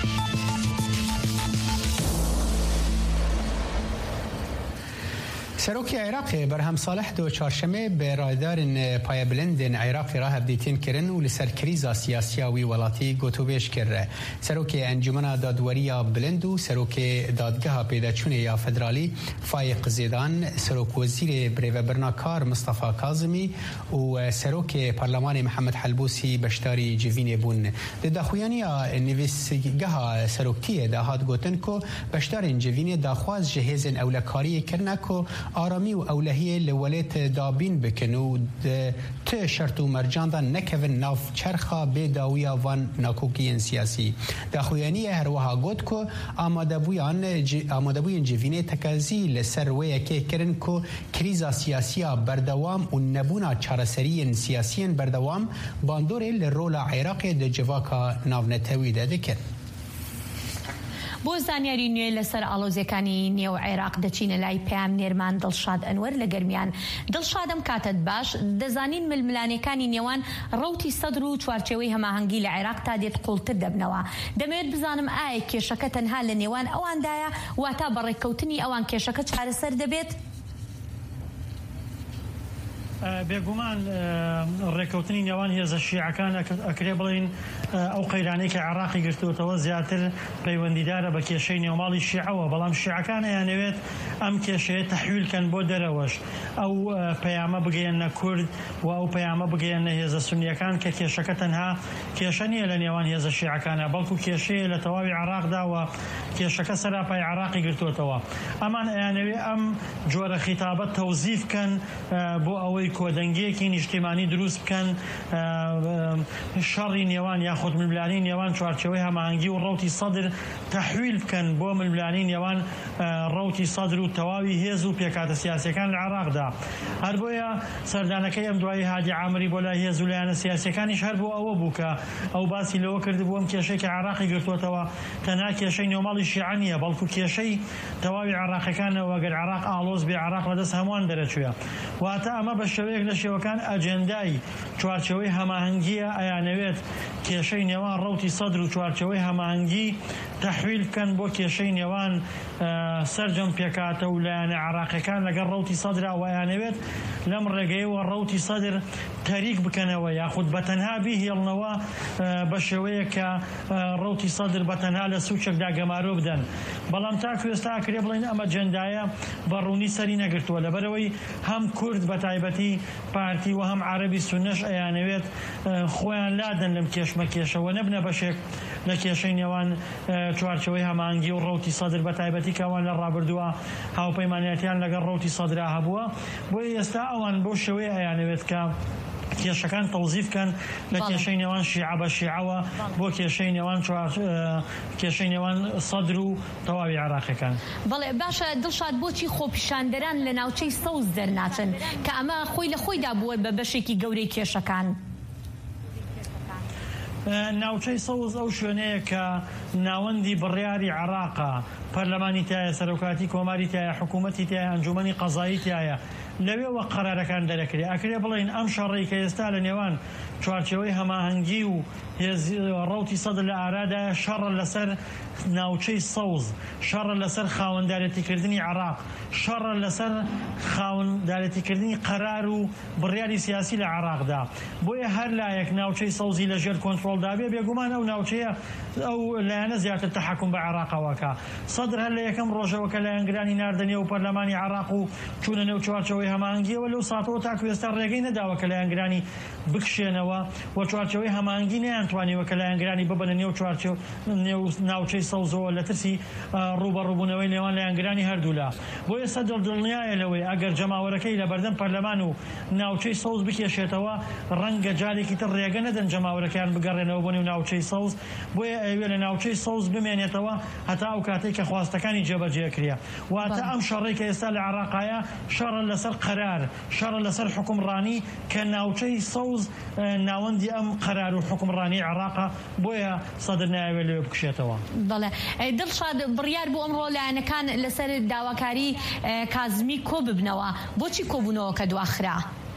سروکی عراق برهم صالح دو چهارشنبه به رادار پای بلند عراق راه بدیتین کرن و لسر کریزا سیاسی و ولاتی گوتوبش کرده. سروکی انجمن دادوری بلند و سروکی دادگاه پیداچونه یا فدرالی فایق زیدان، سروک وزیر بریو برناکار مصطفی کاظمی و سروک پارلمان محمد حلبوسی بشتاری جوین بون. دخویانی نویسگاه سروکی دهات گوتن کو بشتار جوین داخواز جهیزن اولکاری کرنه کو آرامی و اولهیه لولیت دابین بکنو ته شرط و مرجان دا نکوین ناف چرخا به داویا وان ناکوکین سیاسی. داخویانی هر وها گوت کو آمادبویان جوینه تکازی لسر وی که کرن کو کریزا سیاسی بردوام و نبونا چارسری سیاسی بردوام باندور لرولا عراق د جواکا ناونتوی ده دکن. بۆ زانیاری نوێ لەسەر ئاڵۆزیەکانی نێو عێراق دەچینە لای پێام نێرمان دڵشاد ئەنوەر لە گەرمیان. دڵشادم کاتت باش، دەزانین ململانەکانی نێوان ڕەوتی سەدر و چوارچێوەی هەماهەنگی لە عێراق تا دێت قوڵتر دەبنەوە. دەمەوێت بزانم ئایا کێشەکە تەنها لە نێوان ئەواندایە واتا بەڕێککەوتنی ئەوان کێشەکە چارەسەر دەبێت؟ بێگومان ڕێکەوتنی نێوان هێزە شیعەکان ئەکرێ بڵین ئەو قەیرانەی کە عێراقی گرتووەتەوە زیاتر پەیوەندیدارە بە کێشەی نێوماڵی شیعەوە، بەڵام شیعەکان یانەوێت ئەم کێشەیە تەحویلکەن بۆ دەرەوەش، ئەو پەیامە بگەیەنە کورد و ئەو پەیامە بگەیەنە هێزە سونیەکان کە کێشەکە تەنها کێشە نییە لە نێوان هێزە شیعەکانە، بەڵکو کێشەیە لە تەواوی عێراقدا و کێشەکە سەراپای عێراقی گرتووەتەوە. ئەمان ئەیانەوێ ئەم جۆرە خیتابەت تەوزیف بکەن بۆ ئەوەی کۆدەنگیەکی نیشتیمانی دروست بکەن، شەڕی نێوان یاخود ململانی نێوان چوارچێوەی هەماهەنگی و ڕەوتی سەدر تەحویل بکەن بۆ ململانی نێوان ڕەوتی سەدر و تەواوی هێز و پێکاتە سیاسیەکان لە عێراقدا. هەر بۆیە سەردانەکەی ئەم دوایی هادی عامری بۆ لای هێز و لایەنە سیاسیەکانیش هەر بۆ ئەوە بوو کە ئەو باسی لەوە کرد بوو ئەم کێشەی کە عێراقی گرتووەتەوە تەنها کێشەی نێوماڵی شیعە نییە، بەڵکو کێشەی تەواوی عێراقیەکانەوە گەر عێراق ئاڵۆز بێ عێراق لەدەست هەمووان دەرەچووە. واتە ئەمە بە شێوەیەک لە شێوەکان ئەجێندای چوارچێوەی هەماهەنگیە ئەیانەوێت کێشەی نێوان ڕەوتی سەدر و چوارچێوەی هەماهەنگی تەحویل بکەن بۆ کێشەی نێوان سەرجەم پێکاتە و لایەنە عێراقیەکان لەگەڵ ڕەوتی سەدرا و ئەیانەوێت لەم ڕێگەیەوە ڕەوتی سەدر تەریک بکەنەوە یاخود بەتەنها بیهێڵنەوە بە شێوەیە کە ڕەوتی سەدر بەتەنها لە سوچێکدا گەمارۆ بدەن. بەڵام تاکو ئێستا ئەکرێ بڵێن ئەمە جەندایە بەڕوونی سەری نەگرتووە، لەبەرەوەی هەم کورد بە تایبەتی پارتی و هەم عەرەبی سونەش ئەیانەوێت خۆیان لادەن لەم کێشەوە نەبنە بەشێک لە کێشەی نێوان چوارچێوەی هەماهەنگی و ڕەوتی سەدر بە تایبەتی کەوان لە ڕابردووە هاوپەیمانیەتیان لەگەڵ ڕەوتی سەدرا هەبووە. بۆیە ئێستا ئەوان بۆ شێوەیە ئەیانەوێت کە کێشەکان تەوزیف بکەن لە کێشەی نێوان شیعە بە شیعەوە بۆ کێشەی نێوان سەدر و تەواوی عێراقیەکان. بەڵێ باشە دڵشاد، بۆچی خۆپیشاندەران لە ناوچەی سەوز دەرناچن کە ئەمە خۆی لە خۆیدا بووە بە بەشێکی گەورەی کێشەکان؟ ناوچەی سەوز ئەو شوێنەیە کە ناوەندی بڕیاری عێراقە، پەرلەمانی تایە، سەرۆکاتی کۆماری تایە، حکوومەتی تایە، ئەنجومەنی قەزایی تایە، لەوێوە قەرارەکان دەرەکرێ. ئەکرێ بڵێن ئەم شەڕی کە ئێستا لە نێوان چوارچێوەی هەماهەنگی و ڕەوتی سەدر لە ئارادایە شەڕە لەسەر ناوچەی سەوز، شەڕە لەسەر خاوەندارێتیکردنی عێراق، شەڕە لەسەر خاوەندارێتیکردنی قەرار و بڕیاری سیاسی لە عێراقدا. بۆیە هەر لایەک ناوچەی سەوزی لەژێر کۆنتڕۆڵدا بێ، بێگومان ئەو ناوچەیە ئەو لایەنە زیاتر تەحەکوم بە عێراقەوەکە. سەدر هەر لە یەکەم ڕۆژەوە کە لایەنگرانی ناردەنێ و پەرلەمانی عێراق و چوونە نێو چوارچێوەی هەماهەنگیەوە لەو ساتەوە تاکو ئێستا ڕێگەی نەداوە کە لایەنگرانی بکشێنەوە و چوارچێوەی هەماهەنگی نەیانتوانیوە کە لایەنگرانی ببەنە نێو ناوچەی سەوزەوە لە ترسی ڕوبەڕووبوونەوەی نێوان لایەنگرانی هەردوولا. بۆیە سەدر دڵنیایە لەوەی ئەگەر جەماوەرەکەی لە بەردەم پەرلەمان و ناوچەی سەوز بکێشێتەوە ڕەنگە جارێکی تر ڕێگە نەدەن جەماوەرەکەیان بگەڕێنەوە بۆ نێو ناوچەی سەوز. بۆیە ئەوێ لە ناوچەی سەوز بمێنێتەوە هەتا ئەو کاتێک کە خواستەکانی جێبەجێکرێ. واتە ئەم شەڕی کە ئێستا لە عێراقایە شەڕە لەسەر قەرار، شەڕە لەسەر حکومڕانی کە ناوچەی سەوز ناوەندی ئەم قەرار و حکومڕانی عێراقە، بۆیە سەدر نایەوێت لەوێ بکشێتەوە. بەڵێ دڵشاد، بڕیار بوو ئەمڕۆ لایەنەکان لەسەر داواکاری کازمی کۆ ببنەوە، بۆچی کۆبوونەوە کە دواخرا؟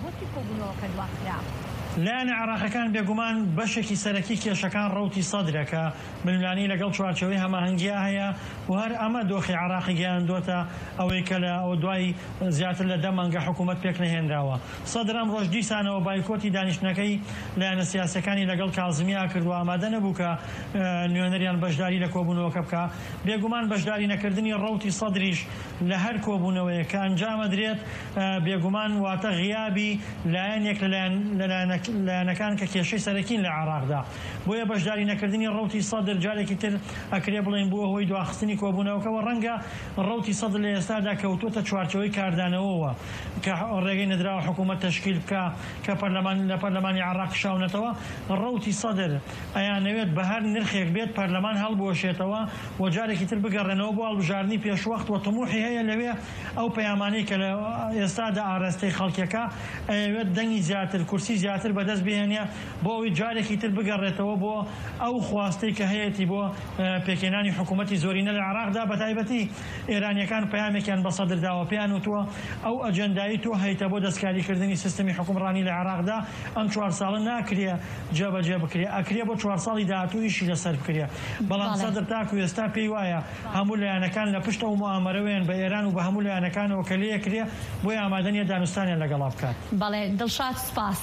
وەکی کۆبوونەوەکە دواکرا. لایەنە عێراقیەکان بێگومان بەشێکی سەرەکی کێشەکان ڕەوتی سەدرەکە ململانی لەگەڵ چوارچەوەی هەماهەنگیە هەیە و هەر ئەمە دۆخی عێراقی گەیاندۆتە ئەوەی کە لە ئەو دوای زیاتر لە 10 مانگە حکوومەت پێک نەهێنراوە. سەدر ئەم ڕۆژ دیسانەوە بایکۆتی دانیشتنەکەی لایەنە سیاسەکانی لەگەڵ کازمیا کردووە ئامادە نەبوو کە نوێنەریان بەشداری لە کۆبوونەوەکە بکە. بێگومان بەشداری نەکردنی ڕەوتی سەدریش لە هەر کۆبوونەوەیە کە ئەنجامە درێت بێگومان واتە غیابی لایەنێک لایەنەکان کە کێشەی سەرەکین لە عێراقدا. بۆیە بەشداری نەکردنی ڕەوتی سەدر جارێکی تر ئەکرێ بڵێن بووە هۆی دواخستنی کۆبوونەوەکەوە. ڕەنگە ڕەوتی سەدر لە ئێستادا کەوتوتە چوارچەوەی کاردانەوەوە کە ڕێگەی نەدراوە حکوومەت تەشکیل بکە کە لە پەرلەمانی عێراق شاونەتەوە. ڕەوتی سەدر ئەیانەوێت بە هەر نرخێک بێت پەرلەمان هەڵبوەشێتەوە و جارێکی تر بگەڕێنەوە بۆ هەڵبژاردننی پێشوەخت و تەموحی هەیە لەوێ ئەو پەیامانەی کە لە ئێستادا ئاراستەی خەڵکیەکە ئەوێت دەنگی زیاتر کورسی زیاتر بەدەست بهێنێ بۆ ئەوی جارێکی تر بگەڕێتەوە بۆ ئەو خواستەی کە هەیەی بۆ پێکێنانی حکوومەتی زۆرینە لە عێراقدا. بەتایبەتی ئێرانیەکان پەیامێکیان بە سەدر داوە پێیان وتووە ئەو ئەجەندایی تۆ هەیتە بۆ دەستکاریکردنی سیستەمی حکومڕانی لە عێراقدا ئەم 4 ساڵە ناکرێ جێبەجێ بکرێ ئەکرێ بۆ 4 ساڵی داهاتوویشی لەسەر بکرێ. بەڵام سەدر تاکو ئێستا پێی وایە هەموو لایەنەکان لە پشت ئەو موامەرەوەیان بە ئێران و بە هەموو لایەنەکانەوە کە لێکرێ بۆی ئامادەنیە دانوستانیان لەگەڵا بکات. بەڵێ دڵشاد سپاس.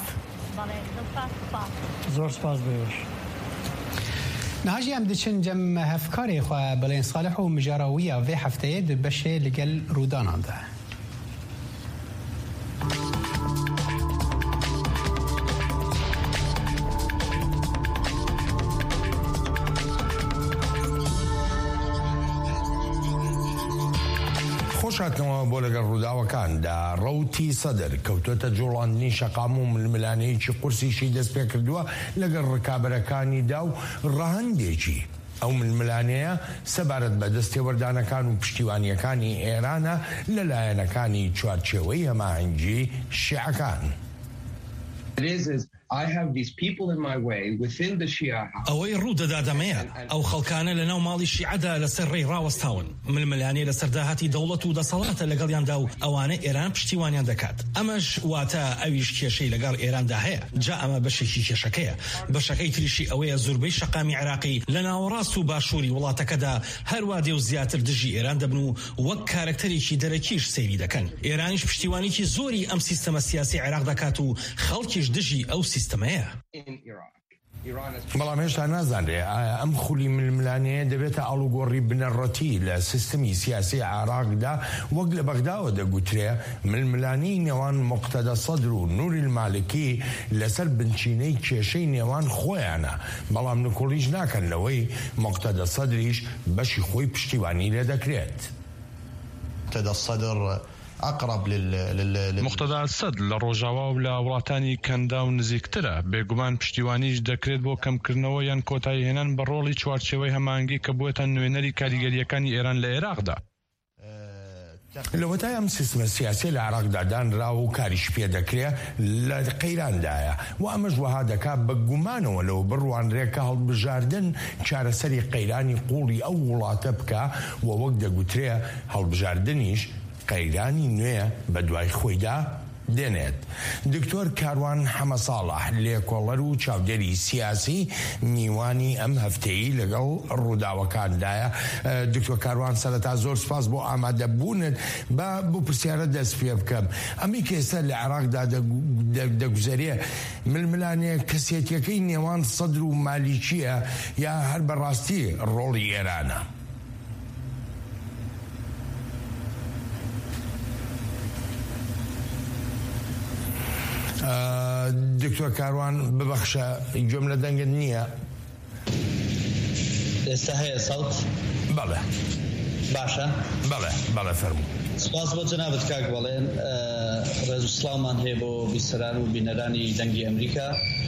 زۆر سپاس بێوش. نهاجی ئەم دچن جەم هەفکاری خوا بڵێن ساڵح و مژاراویە vê hefteyê di beşê li gel rûdanan de. خۆشاتنەوە بۆ لەگەڵ ڕووداوەکاندا ڕەوتی سەدر کەوتۆتە جوڵاندنی شەقام و ململانەیەکی قورسیشی دەست پێ کردووە لەگەڵ ڕکابەرەکانیدا و ڕەهەندێکی ئەو ململانەیە سەبارەت بە دەستێوەردانەکان و پشتیوانیەکانی ئێرانە لەلایەنەکانی چوارچێوەی هەماهەنگی شیعەکان. ئەوەی ڕوودەدا دەمەیە ئەو خەڵکانە لە ناو ماڵی شیعەدا لەسەر ڕێی ڕاوەستاون ململانێ لە سەرداهاتی دەوڵەت و دەسەڵاتە لەگەڵیاندا و ئەوانە ئێران پشتیوانیان دەکات. ئەمەش واتە ئەویش کێشەی لەگەڵ ئێراندا هەیە. جا ئەمە بەشێکی کێشەکەیە. بەشەکەی تریشی ئەوەیە زۆربەی شەقامی عێراقی لە ناوەڕاست و باشووری وڵاتەکەدا هەروە دێ و زیاتر دژی ئێران دەبن و وەک کارکتەرێکی دەرەکیش سەیری دەکەن. ئێرانیش پشتیوانێکی زۆری ئەم سیستەمە سیاسی عێراق دەکات و خەڵکیش دژی ئەو سیستەمەیە. بەڵام هێشتا نازانرێ ئەم خولی ململانەیە دەبێتە ئاڵوگۆڕی بنەڕەتی لە سیستەمی سیاسی عێراقدا وەک لە بەغداوە دەگوترێ ململانی نێوان موقتەدە سەدر و نووری المالکی لەسەر بنچینەی کێشەی نێوان خۆیانە. بەڵام نکۆڵیش ناکەن لەوەی موقتەدە سەدریش بەشی خۆی پشتیوانی لێ دەکرێت. موقتەدە سەدر أقرب مقتدا سەد لە ڕۆژاوا و لە وڵاتانی کەندا و نزیکترە. بێگومان پشتیوانیش دەکرێت بۆ کەمکردنەوە یان کۆتایی هێنان بە ڕۆڵی چوارچێوەی هەماهەنگی کە بووێتە نوێنەری کاریگەریەکانی ئێران لە عێراقدا. لەوەتای ئەم سیستمە سیاسی لە عێراقدا دانراوە و کاریش پێ دەکرێت لە قەیراندایە و ئەمەش وەها دەکات بە گومانەوە لەوە بڕوانرێکە هەڵبژاردن چارەسەری قەیرانی قوڵی ئەو وڵاتە بکە و وەک دەگوترێ هەڵبژاردنیش قەیرانی نوێ بە دوای خۆیدا دێنێت. دکتۆر کاروان حەمەساڵح لێکۆڵەر و چاودێری سیاسی میوانی ئەم هەفتەیە لەگەڵ ڕووداوەکاندایە. دکتۆر کاروان سەرەتا زۆر سپاس بۆ ئامادەبوونت بۆ پرسیارە دەست پێ بکەم. ئەمی کە ئێستا لە عێراقدا دەگوزارێ ململانێ کەسێتیەکەی نێوان سەدر و مالیکیە یا هەر بەڕاستی ڕۆڵی ئێرانە؟ دکتۆر کاروان ببەخشە گوێم لە دەنگت نییە. ئێستا هەیە سەوت؟ بەڵێ باشە؟ بەڵێ فەرموو. سپاس بۆ جەنابەت کاک بەڵێن. ڕێز و سڵامان هەیە بۆ بیسەران و بینەرانی دەنگی ئەمریکا.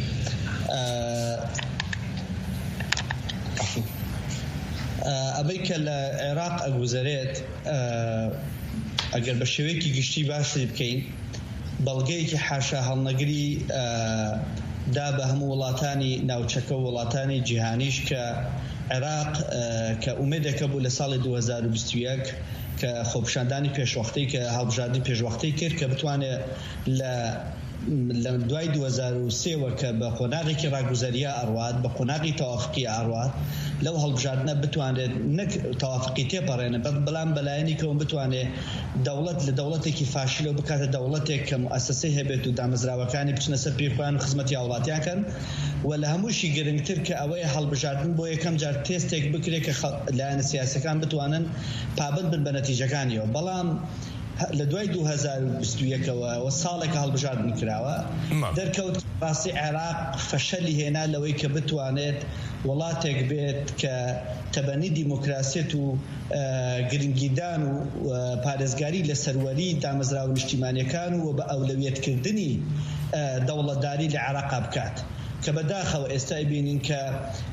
ئەبەی کە لە عێراق ئەگوزارێت ئەگەر بە شێوەیەکی گشتی باسی بکەین بەڵگەیەکی حاشا هەڵنەگری دا بە هەموو وڵاتانی ناوچەکە و وڵاتانی جیهانیش کە عێراق کە ئومێدەکە بوو لە ساڵی 2021 کە خۆپیشاندانی پێشوەختەی کە هەڵبژاردننی پێشوەختەی کرد کە بتوانێت لە لە دوای 2003 کە بە قۆناغێکی ڕاگوزاریە ئەڕوات بە قۆناغی تەوافقی ئەڕوات لەو هەڵبژاردنە بتوانێت نەک تەوافقی تێپەڕێنە بەڵام بەلایەنی کەەوە بتوانێت دەوڵەت لە دەوڵەتێکی فاشلە بکاتە دەوڵەتێک کە مؤسسەی هەبێت و دامەزراوەکانی بچنە سەر پێخوان و خزمەتی هاوڵاتیان کەن و لە هەمووشی گرنگتر کە ئەوەیە هەڵبژاردن بۆ یەکەم جار تێستێک بکرێت کە لایەنە سیاسەکان بتوانن پابند بن بە نەتیجەکانیەوە بەڵام لە دوای 2021ەوە و ساڵێک هەڵبژاردن کراوە دەرکەوت ڕاستی عێراق فەشەلی هێنا لەوەی کە بتوانێت وڵاتێک بێت کە تەبەنی دیموکراسیت و گرنگیدان و پارێزگاری لە سەروەری دامەزراوە نیشتیمانیەکان و بە ئەولەویەتکردنی دەوڵەتداری لە عێراق بکات کە بەداخەوە ئێستا بینین کە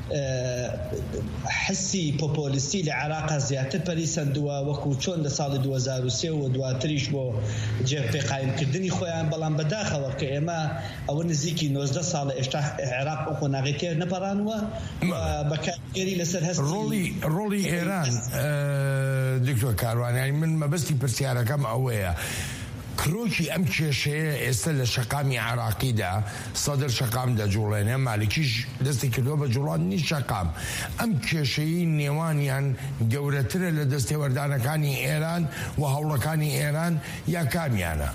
حسی پۆپۆلیستی لە عێراق زیاتر پەریسەندووە وەکو چۆن لە ساڵی 2003 و دواتریش بۆ جێپێقایمکردنی خۆیان بەڵام بەداخەوە کە ئێمە ئەوە نزیکی 19 ساڵە ئێشتا عێراق ئەو قۆناغی تێر نەپەڕانوە بەکارگەری لەسەر هەست ڕۆڵی ئێران دکتۆر کاروانیانی من مەبەستی پرسیارەکەم ئەوەیە کرۆکی ئەم کێشەیە ئێستا لە شەقامی عراقیدا سەدر شەقام دەجوڵێنێ مالکیش دەستی کردووە بە جوڵاندنی شەقام ئەم کێشەی نێوانیان گەورەترە لە دەستێوەردانەکانی ئێران و هەوڵەکانی ئێران یا کامیانە؟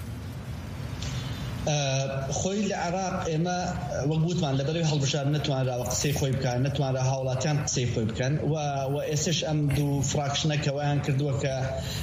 خۆی لە عێراق ئێمە وەک گوتمان لەبەرەوەی هەڵبژار نەتوانراوە قسەی خۆی بکەن نەتوانرا هاوڵاتیان قسەی خۆی بکەن و ئێسش ئەم دوو فراکشنەکەوەیان کردووە کە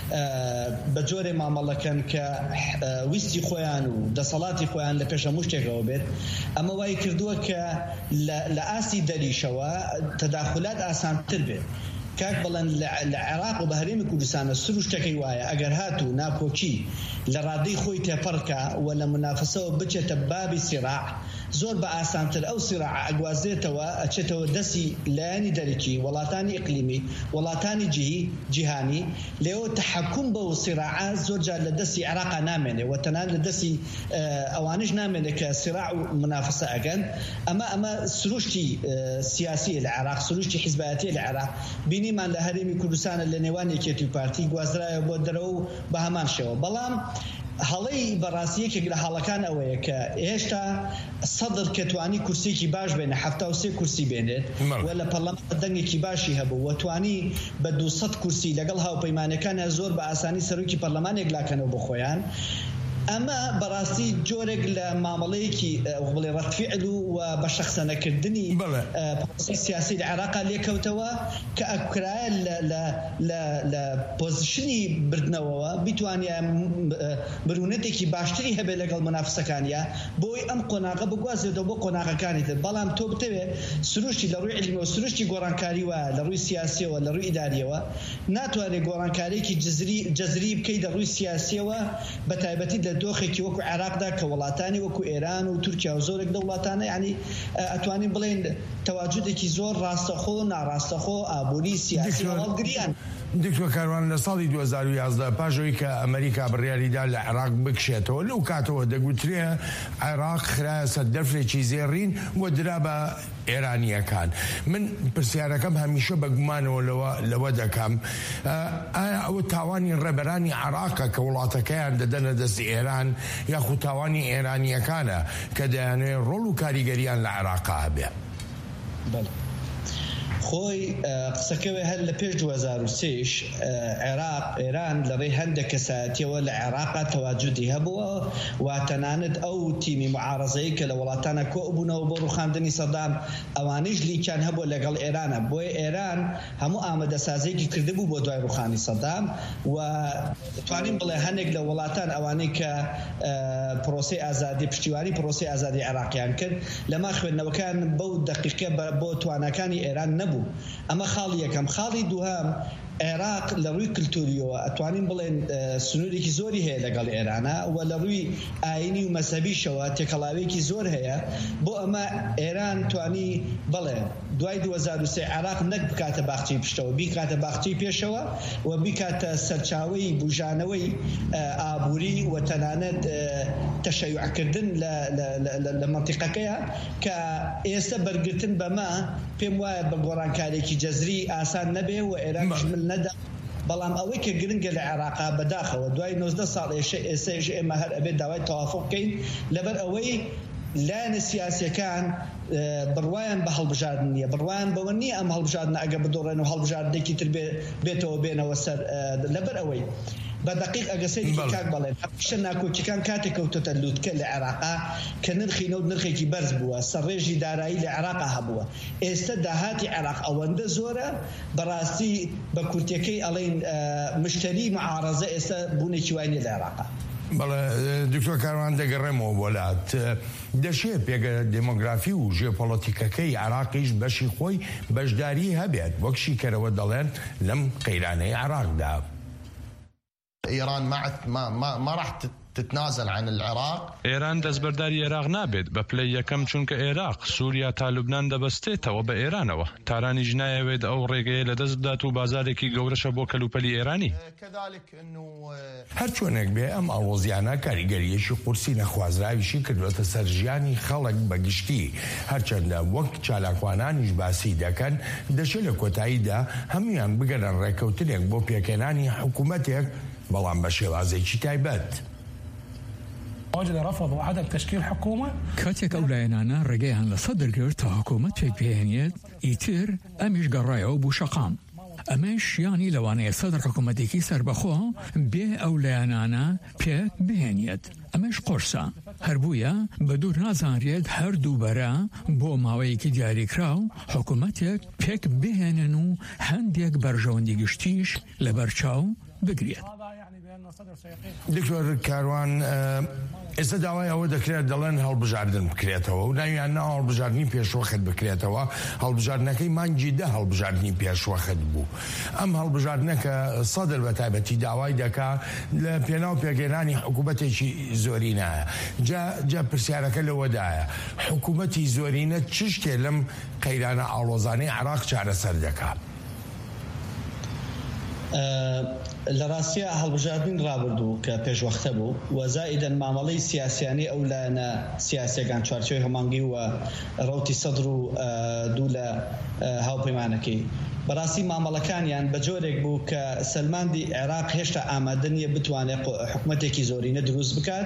بە جۆرێ مامەڵەکەن کە ویستی خۆیان و دەسەڵاتی خۆیان لە پێش هەموو شتێکەوە بێت ئەمە وای کردووە کە لە ئاسی دەریشەوە تەداخلات ئاسانتر بێت کاک بەڵێن لە عێراق و بە هەرێمی کوردستانە سروش شتەکەی وایە ئەگەر هاتوو ناکۆچی لە ڕادەی خۆی تێپەڕکە و لە منافسەوە بچێتە بابی سیراع زۆر بە ئاسانتر ئەو سیراع ئەگوازێتەوە ئەچێتەوە دەستی لایەنی دەرکی وڵاتانی ئیقلیمی وڵاتانی جیهانی لێەوە تەحەکوم بە و سیراعە زۆر جار لە دەستی عێراق نامێنێ و تەنان لە دەستی ئەوانش نامێنێت کە سیراع و منافسە ئەگەن ئەمە سروشتی سیاسی لە عێراق سروشتی حیزبایەتی لە عێراق بینیمان لە هەرێمی کوردستانە لە نێوان یەکێتی پارتی گوازرایە بۆ دەرەوە و بە هەمان شێوە بەڵام هەڵەی بەڕاستیەکێک لە حاڵەکان ئەوەیە کە هێشتا سەدر کە توانی کورسێکی باش بێنە 73 کورسی بێنێت و لە پەرلەمانە دەنگێکی باشی هەبوو و توانی بە 200 کورسی لەگەڵ هاوپەیمانەکانە زۆر بە ئاسانی سەرۆکی پەرلەمانێک لاکەنەوە بۆ خۆیان ئەمە بەڕاستی جۆرێک لە مامەڵەیەکی بڵێ ڕەتفیعل و بە شەخسەنەکردنی پۆلیسی سیاسی لە عێراقا لێکەوتەوە کە ئەکرایە لە پۆزیشنی بردنەوەوە بیتوانە مرونەتێکی باشتری هەبێت لەگەڵ منافسەکانیە بۆی ئەم قۆناغە بگوازێتەوە بۆ قۆناغەکانی تر بەڵام تۆ بتەوێت سروشتی لە ڕووی علمی و سروشتی گۆڕانکاری وایە لە ڕووی سیاسیەوە لە ڕووی ئیداریەوە ناتوانێت گۆڕانکاریێکی جەزری بکەیت لە ڕووی سیاسیەوە بە تایبەتی لە دۆخێکی وەکو عێراقدا کە وڵاتانی وەکو ئێران و تورکیا و زۆرێک دەوڵاتانە یعنی ئەتوانین بڵێن تەواجودێکی زۆر ڕاستەخۆ و ناڕاستەخۆ ئابووری سیاسی هەڵگریان. دکتۆر کاروان لە ساڵی 2011 پاشەوەی کە ئەمریکا بڕیاریدا لە عێراق بکشێتەوە لەو کاتەوە دەگوترێ عێراق خرایە سەر دەفرێکی زێڕین و درا بە ئێرانیەکان. من پرسیارەکەم هەمیشە بە گومانەوە لەوە دەکەم ئایا ئەوە تاوانی ڕێبەرانی عێراقە کە وڵاتەکەیان دەدەنە دەستی ئێران یاخود تاوانی ئێرانیەکانە کە دەیانێت ڕۆڵ و کاریگەریان لە عێراقا هەبێ؟ خۆی قسەکەوێ هەر لە پێش 2003ش عێراق ئێران لەڕێی هەندێک کەسایەتیەوە لە عێراقا تەواجودی هەبووە و تەنانەت ئەو تیمی معارەزەی کە لە وڵاتانە کۆبوونەوە بۆ ڕوخاندنی سەدام ئەوانەیش لیکیان هەبووە لەگەڵ ئێرانە بۆیە ئێران هەموو ئامادەسازیێکی کردبوو بۆ دوای ڕوخانی سەدام و دەتوانین بڵێ هەندێک لە وڵاتان ئەوانەی کە پرۆسی ئازادی پشتیوانی پرۆسی ئازادی عێراقیان کرد لەما خوێندنەوەکان بەو دقیقە بۆ توانەکانی ئێران نەبوو. ئەمە خاڵی یەکەم. خاڵی دووهەم عێراق لە ڕووی کلتوریەوە ئەتوانین بڵێن سنوورێکی زۆری هەیە لەگەڵ ئێرانە و لە ڕووی ئاینی و مەزهەبیشەوە تێکەڵاوێکی زۆر هەیە بۆ ئەمە ئێران توانی بڵێ دوای 2003 عێراق نەک بکاتە باخچەی پشتەوە بیکاتە باخچەی پێشەوە و بیکاتە سەرچاوەی بوژانەوەی ئابووری و تەنانەت تەشەیوعکردن لە مەنتیقەکەیە کە ئێستا بەرگرتن بەمە پێم وایە بە گۆڕانکارێکی جەزری ئاسان نەبێ و ئێران ژمل نەدا بەڵام ئەوەی کە گرنگە لە عێراقا بەداخەوە دوای 19 ساڵ ئێستا ئێمە هەر ئەبێت داوای تەوافق بکەین لەبەر ئەوەی لایەنە سیاسیەکان بڕوایان بە هەڵبژاردن نییە بڕوایان بەوە نییە ئەم هەڵبژاردنە ئەگە بدۆڕێن و هەڵبژاردنێکی تر بێتەوە بێنەوە سەر لەبەر ئەوەی بە دقیق ئەگەسەری کاک بەڵێن پیشە ناکۆچیەکان کاتێک کەوتۆتە لووتکە لە عێراقا کە نرخی نەوت نرخێکی بەرز بووە سەرڕێژی دارایی لە عێراقا هەبووە ئێستا داهاتی عێراق ئەوەندە زۆرە بەڕاستی بە کورتەکەی ئەڵێن مشتری معارەزە ئێستا بوونێکی وای نیە لە عێراقا بەڵێ دکتۆر کاروان دەگەڕێمەوە وڵات دەشێ پێگە دمۆگرافی و ژێپۆڵۆتیکەکەی عێراقیش بەشی خۆی بەشداری هەبێت وەک شیکەرەوە دەڵێن لەم قەیرانەی عێراقدا إيران ما راح تتنازل عن العراق. إيران دەستبەرداری عێراق نابێت بە پلەی یەکەم چونکە عێراق سووریا تا لوبنان دەبەستێتەوە بە ئێرانەوە تارانیش نایەوێت ئەو ڕێگەیە لە دەست بدات و بازارێکی گەورەشە بۆ کەلوپەلی ئێرانی هەر چۆنێک بێ ئەم ئاڵۆزیانە کاریگەریەکی قورسی نەخوازراویشی کردوێتە سەر ژیانی خەڵک بەگشتی هەرچەندە وەک چالاکوانانیش باسی دەکەن دەشێت لە کۆتاییدا هەمویان بگەنە ڕێکەوتنێک بۆ پێکێنانی حکوومەتێک بەڵام بە شێوازێکی تایبەت واجد رفض عدم تشكيل حكومة کاتێک ئەو لایەنانە ڕێگەیان لە سەدر کرد تا حکوومەت پێک بهێنێت ئیتر ئەمیش گەڕایەوە بوو شەقام ئەمەش یانی لەوانەیە سەدر حکوومەتێکی سربەخۆ بێ ئەو لایەنانە پێک بهێنێت ئەمەش قۆرسە هەر بوویە بە دوور نازانرێت هەردوو بەرە بۆ ماوەیەکی دیاریکراو حکوومەتێک پێک بهێنن و هەندێک بەرژەوەندی گشتیش لە بەرچاو بگرێت دکتۆر کاروان ئێستا داوای ئەوە دەکرێت دەڵێن هەڵبژاردن بکرێتەوە و ناویان نا هەڵبژاردننی پێشوەخت بکرێتەوە هەڵبژاردنەکەی مانگی دە هەڵبژاردننی پێشوەخت بوو ئەم هەڵبژاردنەکە سەدر بە تایبەتی داوای دەکا لە پێناو پێگەێنانی حکوومەتێکی زۆرینایە جا پرسیارەکە لەوەدایە حکوومەتی زۆرینە چ شتێ لەم قەیرانە ئاڵۆزانەی عێراق چارەسەر دەکات لە ڕاستیە هەڵبژاردن ڕابردوو کە پێشوەختە بوو وەزائیدەن مامەڵەی سیاسیانی ئەو لایەنە سیاسیەکان چوارچێوەی هەمانگی و ڕەوتی سەدر و دوو لە هاوپەیمانەکەی بەڕاستی مامەڵەکانیان بە جۆرێک بوو کە سەلماندی عێراق هێشتا ئامادە نیە بتوانێت حکوومەتێکی زۆرینە دروست بکات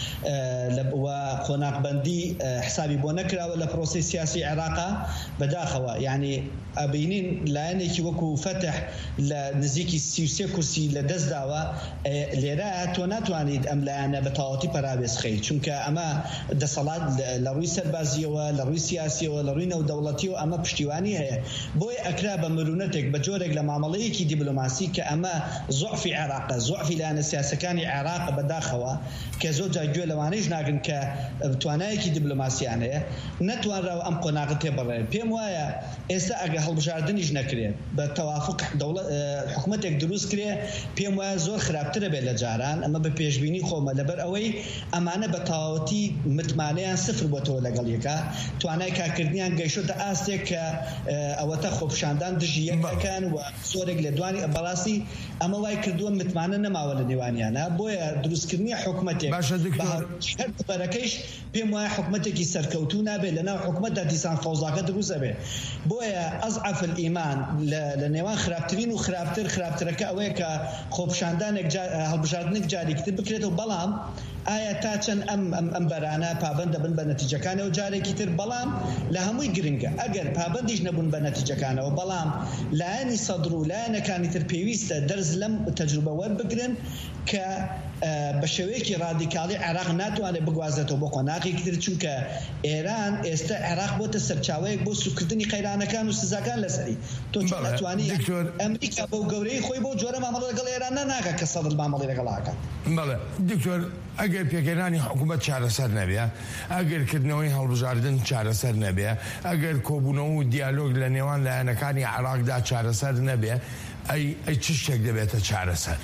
و قۆناغبەندی حسابی بۆ نەکراوە لە پرۆسی سیاسی عێراقا بەداخەوە یعنی ئەبینین لایەنێکی وەکو فەتح لە نزیکی 33 کورسی لە دەستداوە لێرە تۆ ناتوانیت ئەم لایەنە بە تەواوەتی پەرابێزخەیت چونکە ئەمە دەسەڵات لە ڕووی سەربازیەوە لە ڕووی سیاسیەوە لە ڕووی نەودەوڵەتیەوە ئەمە پشتیوانی هەیە بۆی ئەکرا بە مرونەتێک بە جۆرێک لە مامەڵەیەکی دیبلۆماسی کە ئەمە زوعفی عێراقە زوعفی لایەنە سیاسەکانی عێراق بەداخەوە کە زۆر جار گوێ لەوانەیەش ناگرن کە توانایەکی دیبلۆماسییان هەیە نەتوانراوە ئەم قۆناغە تێبڕێن پێم وایە ئێستا ئەگە هەڵبژاردننیش نەکرێت بە تەوافق حکوومەتێک دروست کرێ پێم وایە زۆر خراپترە بێت لە جاران ئەمە بە پێشبینی خۆمە لەبەر ئەوەی ئەمانە بە تەواوەتی متمانەیان سفر بۆتەوە لەگەڵ یەکە توانای کارکردنیان گەیشتە ئاستێک کە ئەوەتە خۆپشاندان دژی یەکەکان و زۆرێک لە دوانی بەڕاستی ئەمە وای کردووە متمانە نەماوە لە نێوانیانە بۆیە دروستکردنی حکوومەتێک بەرەکەیش پێم وایە حکوومەتێکی سەرکەوتوو نابێت لەناو حکوومەتدا دیسان فەوزاکە دروستە بێت بۆیە ئەضعف الئیمان لە نێوان خراپترین و خراپترەکە ئەوەیە کە خۆپشاندانێک هەڵبژاردنێک جارێکتر بکرێتەوە بەڵام ئایا تا چەند ئەم بەرانە پابند دەبن بە نەتیجەکانەوە جارێکی تر بەڵام لە هەمووی گرنگە ئەگەر پابندیش نەبوون بە نەتیجەکانەوە بەڵام لایەنی سەدر و لایەنەکانی تر پێویستە دەرز لەم تەجروبە وەربگرن کە بە شێوەیەکی ڕادیکاڵی عێراق ناتوانێت بگوازێتەوە بۆ قۆناغێکی تر چونکە ئێران ئێستا عێراق بۆتە سەرچاوەیەک بۆ سوکردنی قەیرانەکان و سزاکان لەسەری تۆ ناتوانی ئەمریکا بۆ گەورەی خۆی بۆ جۆرە مامەڵە لەگەڵ ئێران ناکات کە سەدر مامەڵی لەگەڵاکە بەڵێ دکتۆر ئەگەر پێکێنانی حکوومەت چارەسەر نەبێ ئەگەرکردنەوەی هەڵبژاردن چارەسەر نەبێ ئەگەر کۆبوونەوە و دیالۆگ لە نێوان لایەنەکانی عێراقدا چارەسەر نەبێ ئەی چ شتێک دەبێتە چارەسەر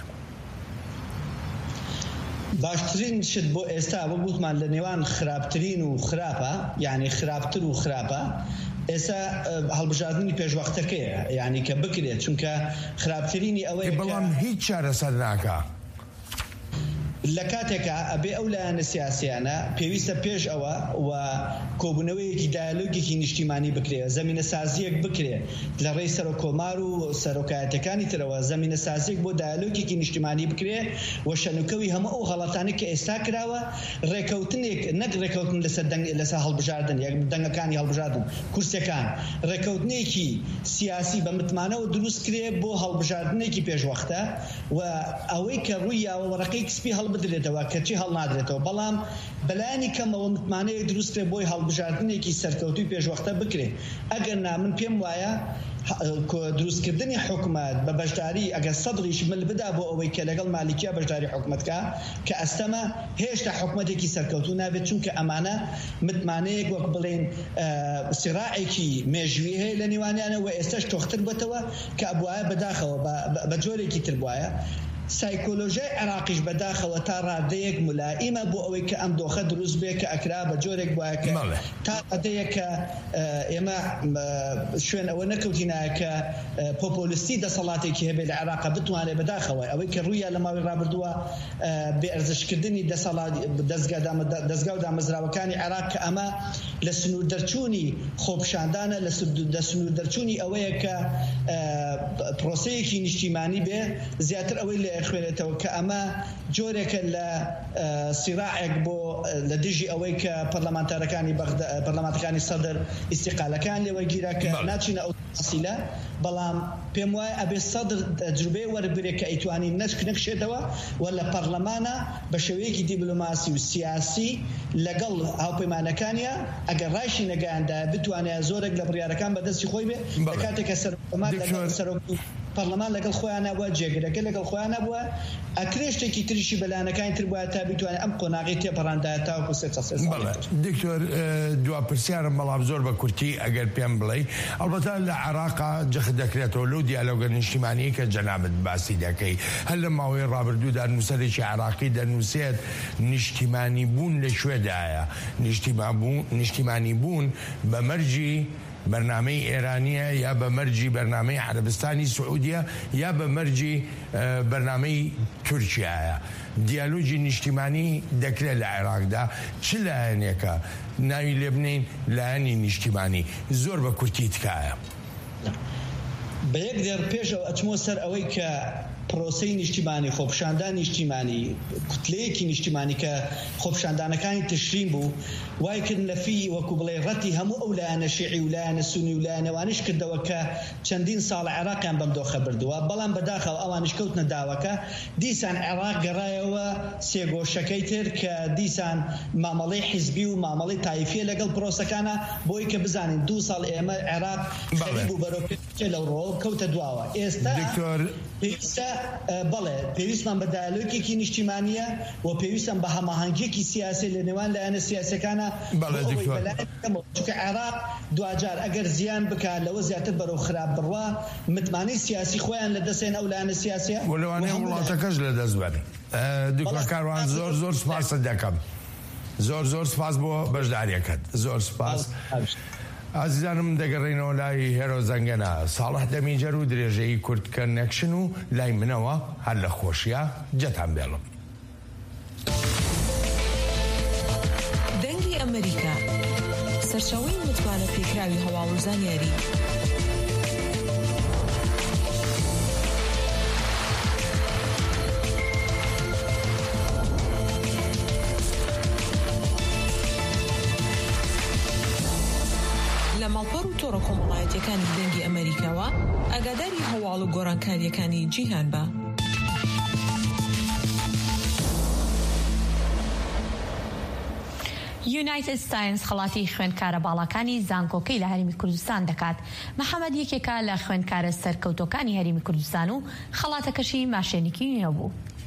باشترین شت بۆ ئێستا بۆ گوتمان لە نێوان خراپترین و خراپە یعنی خراپتر و خراپە ئێستا هەڵبژاردننی پێشوەختەکەیە یعنی کە بکرێت چونکە خراپترینی ئەوەی بەڵام هیچ چارەسەر ناکە لە کاتێکە ئەبێ ئەو لایەنە سیاسیانە پێویستە پێش ئەوە و کۆبوونەوەیەکی دایالۆگێکی نیشتیمانی بکرێ زەمینە سازیەک بکرێ لە ڕێی سەرۆکۆمار و سەرۆکایەتەکانی ترەوە زەمینە سازیەک بۆ دایالۆگێکی نیشتیمانی بکرێ و شەنوکەوی هەموو ئەو غەڵەتانی کە ئێستا کراوە ڕێکەوتنێک نەک ڕێکەوتن لەسەر هەڵبژاردن یەک دەنگەکانی هەڵبژاردن کورسەکان ڕێکەوتنێکی سیاسی بە متمانەوە دروست کرێ بۆ هەڵبژاردنێکی پێشوەختە و ئەوەی کە ڕووی یاوەڕەکەی کسپی هەڵبدرێتەوە کەچی هەڵنادرێتەوە بەڵام بەلایانی کەمەوە متمانەیە دروستکرێ بۆی هەڵبژاردنێکی سەرکەوتوی پێشوەختە بکرێ ئەگەر من پێم وایە دروستکردنی حکومت بە بەشداری ئەگەر سەدریش مل بدا بۆ ئەوەی کە لەگەڵ مالیکیا بەشداری حکومتکە کە ئەستەمە هێشتا حکومەتێکی سەرکەوتو نابێت چونکە ئەمانە متمانەیەک وەک بڵێن سیراعێکی مێژووی هەیە لە نێوانیانە و ئێستاش تۆختر بێتەوە کە ئەبوایە بەداخەوە بە جۆرێکی تر بواە سایکۆلۆژیای عراقیش بەداخەوە تا ڕادەیەک ملائیمە بۆ ئەوەی کە ئەم دۆخە دروست بێ کە ئەکرا بە جۆرێک وایە کە تا ڕادەیە کە ئێمە شوێن ئەوە نەکەوتینایە کە پۆپۆلیستی دەسەڵاتێکی هەبێت لە عێراق بتوانێت بەداخەوە ئەوەی کە ڕوویە لە ماوەی ڕابردووە بێئەرزشکردنی دەستگا و دامەزراوەکانی عێراق کە ئەمە لە سنوور دەرچوونی خۆپشاندانە لە سنوور دەرچوونی ئەوەیە کە پرۆسەیەکی نیشتیمانی بێ زیاتر ئەوەی لە خوێنێتەوە کە ئەمە جۆرێکە لە سیراعێک بۆ لە دژی ئەوەی کە پەرلەمانتەکانی سەدر ئیستیقالەکان لێوەرگیرە کە ناچینە ئەو تەفسیلە بەڵام پێم وایە ئەبێ سەدر تەجروبەی وەربگرێت کە ئەیتوانی نەکشێتەوە و لە پەرلەمانە بە شێوەیەکی دیبلۆماسی و سیاسی لەگەڵ هاوپەیمانەکانیە ئەگەر ڕایشی نەگەیاندا بتوانێت زۆرێک لە بڕیارەکان بەدەستی خۆی بێ لە کاتێکە سەرۆک پەرلەمان لەگەڵ خۆیان نبووە جێگرەکە لەگەڵ خۆیان نبووە ئەکرێشتێکی تریشی بەلایەنەکانی تر بووە تا بتوانێت ئەم قۆناغی تێپەڕاندایە تاوەکو سێ دکتۆر دوا پرسیارم بەڵام زۆر بە کورتی ئەگەر پێم بڵێ ئەڵبەتە لە عێراقا جەخ دەکرێتەوە لەو دیالۆگە نیشتیمانی کە جەنابەت باسی دەکەی هەر لە ماوەی ڕابردوودا نووسەرێکی عێراقی دەنووسێت نیشتیمانی بوون لە شوێدایە نیشتیمانی بوون بە مەرجی بەرنامەی ئێرانیە یا بە مەرجی بەرنامەی عەرەبستانی سعودیە یا بە مەرجی بەرنامەی تورکیایە دیالۆجی نیشتیمانی دەکرێت لە عێراقدا چ لایەنێکە ناوی لێ بنین لایەنی نیشتیمانی زۆر بە کورتی تکایە بە یەک دێر پێشەوە ئەچمۆ سەر ئەوەی کە پرۆسەی نیشتیمانی خۆپشاندان نیشتیمانی کوتلەیەکی نیشتیمانی کە خۆپشاندانەکانی تشرین بوو وای کردن لە فی وەکو بڵێ ڕەتی هەموو ئەو لایەنە شیعی و لایەنە سونی و لایەنەوانش کردەوە کە چەندین ساڵ عێراقیان بەم دۆخە بردووە بەڵام بەداخەوە ئەوانش کەوتنە داوەکە دیسان عێراق گەڕایەوە سێگۆشەکەی تر کە دیسان مامەڵەی حیزبی و مامەڵەی تایفیە لەگەڵ پرۆسەکانە بۆی کە بزانین 2 ساڵ ئێمە عێراق خەریب و بەرەوپێ لەو ڕۆ کەوتە دواوە ئێستا بەڵێ پێویستمان بە دایالۆگێکی نیشتیمانیە و پێویستم بە هەماهەنگێکی سیاسی لە نێوان لایەنە سیاسەکانە چونکە عێراق دوجار ئەگەر زیان بکات لەوە زیاتر بەرەو خراپ بڕوا متمانەی سیاسی خۆیان لە دەستێن ئەو لایەنە سیاسیە وەلەوانەیە وڵاتەکەش لە دەست بەن دکتۆر کاروان زۆر سپاس دەکەم زۆر سپاس بۆ بەشداریەکەت زۆر سپاس ئازیزانم دەگەڕێنەوە لای هێرۆ زەنگەنە ساڵح دەمیجەر و درێژەی کورد کەنەکشن و لای منەوە هەر لە خۆشیە جەتان بێڵم دەنگی ئەمریکا سەرچاوەی متمانە پێکراوی هەواڵ و زانیاری لە ماڵپەڕ و تۆڕە کۆمەڵایەتیەکانی دەنگی ئەمریکاوە ئاگاداری هەواڵ و گۆڕانکاریەکانی جیهان بە. یونایتد ساینس خەڵاتی خوێندکارە باڵەکانی زانکۆکەی لە هەرێمی کوردستان دەکات. محەممەد یەکێکە لە خوێندکارە سەرکەوتەکانی هەرێمی کوردستان و خەڵاتەکەشی ماشێنێکی نوێ بوو.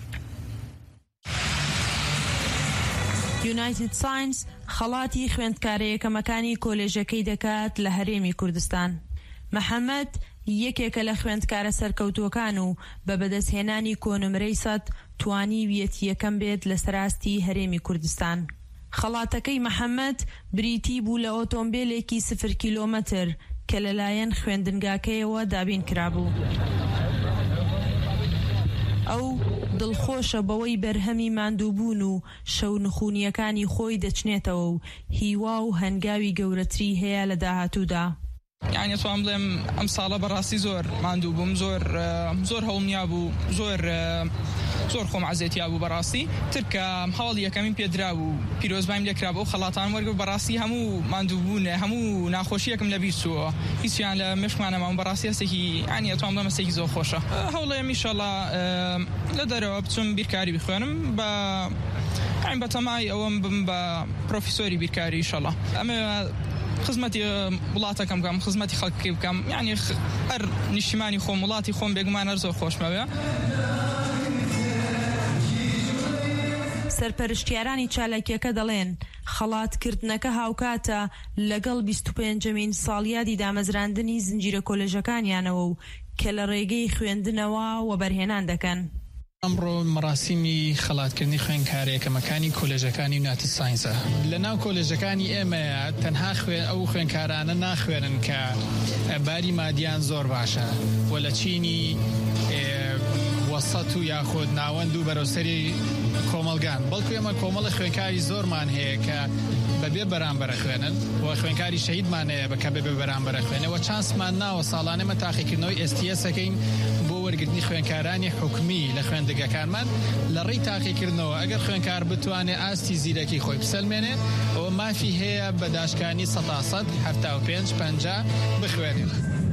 یونایتد ساینس خەڵاتی خوێندکارە یەکەمەکانی کۆلێژەکەی دەکات لە هەرێمی کوردستان. محەممەد یەکێکە لە خوێندکارە سەرکەوتوەکان و بە بەدەستهێنانی کۆنمرەی 100 توانی ویەتی یەکەم بێت لە سەراستی هەرێمی کوردستان. خەڵاتەکەی محەممەد بریتی بوو لە ئۆتۆمبیلێکی 0 کیلۆمەتر کە لەلایەن خوێندنگاکەیەوە دابین کرابوو. ئەو دڵخۆشە بەوەی بەرهەمی ماندووبوون و شەو نخونیەکانی خۆی دەچنێتەوە و هیوا و هەنگاوی گەورەتری هەیە لە داهاتوودا. یعنی توام بڵێم ئەم ساڵە بەڕاستی زۆر ماندوو بووم، زۆر هەوڵنیا بوو، زۆر خۆم عەزێتیا بوو بەڕاستی. ترکە هەواڵ یەکەمین پێدرا بوو پیرۆزبایم لێکرا بۆ خەڵاتان وەرگرت بەڕاستی هەموو ماندووبوون هەموو ناخۆشیەکەم لەبیر چووە، هیچیان لە مشکمانەماوە بەڕاستی هەستێکی ئەنیە توام بڵێم هەستێکی زۆر خۆشە. هەوڵەیەم ئینشەڵا لە دەرەوە بچم بیرکاری بخوێنم بە تەمای ئەوەم بم بە پرۆفیسۆری بیرکاری ئینشەڵا. ئەمە خزمەتی وڵاتەکەم بکەم، خزمەتی خەڵکی بکەم، یعنی هەر نیشتیمانی خۆم وڵاتی خۆم بێگومان هەر زۆر خۆشمەوێ. سەرپەرشتیارانی چالاکیەکە دەڵێن خەڵاتکردنەکە هاوکاتە لەگەڵ 25مین ساڵیادی دامەزراندنی زنجیرە کۆلێژەکانیانەوە و کە لە ڕێگەی خوێندنەوە و بەرهێنان دەکەن. ئەمڕۆ مەراسیمی خەڵاتکردنی خوێندکارێکەکەمەکانی کۆلێژەکانی ناتی ساینسە. لە ناو کۆلێژەکانی ئێمەیە تەنها ئەو خوێندکارانە ناخوێنن کە باری مادیان زۆر باشە و لە چینی وەسەط و یاخود ناوەند و بەرەوسەری کۆمەلگان، بەڵکو ئێمە کۆمەڵی خوێندکاری زۆرمان هەیە کە بەبێ بەرامبەرە خوێنن و خوێندکاری شەهیدمان هەیە بە کە بەبێ بەرامبەرە خوێنەوە. چانسمان ناوە ساڵانەمە تاقیکردنەوەی STS ئەکەین بۆ وەرگرتنی خوێندکارانی حکومی لە خوێندگەکانمان لە ڕێی تاقیکردنەوە. ئەگەر خوێندکار بتوانێت ئاستی زیرەکی خۆی بسەلمێنێ ئەوە مافی هەیە بە داشکانی 100 75 بخوێنێت.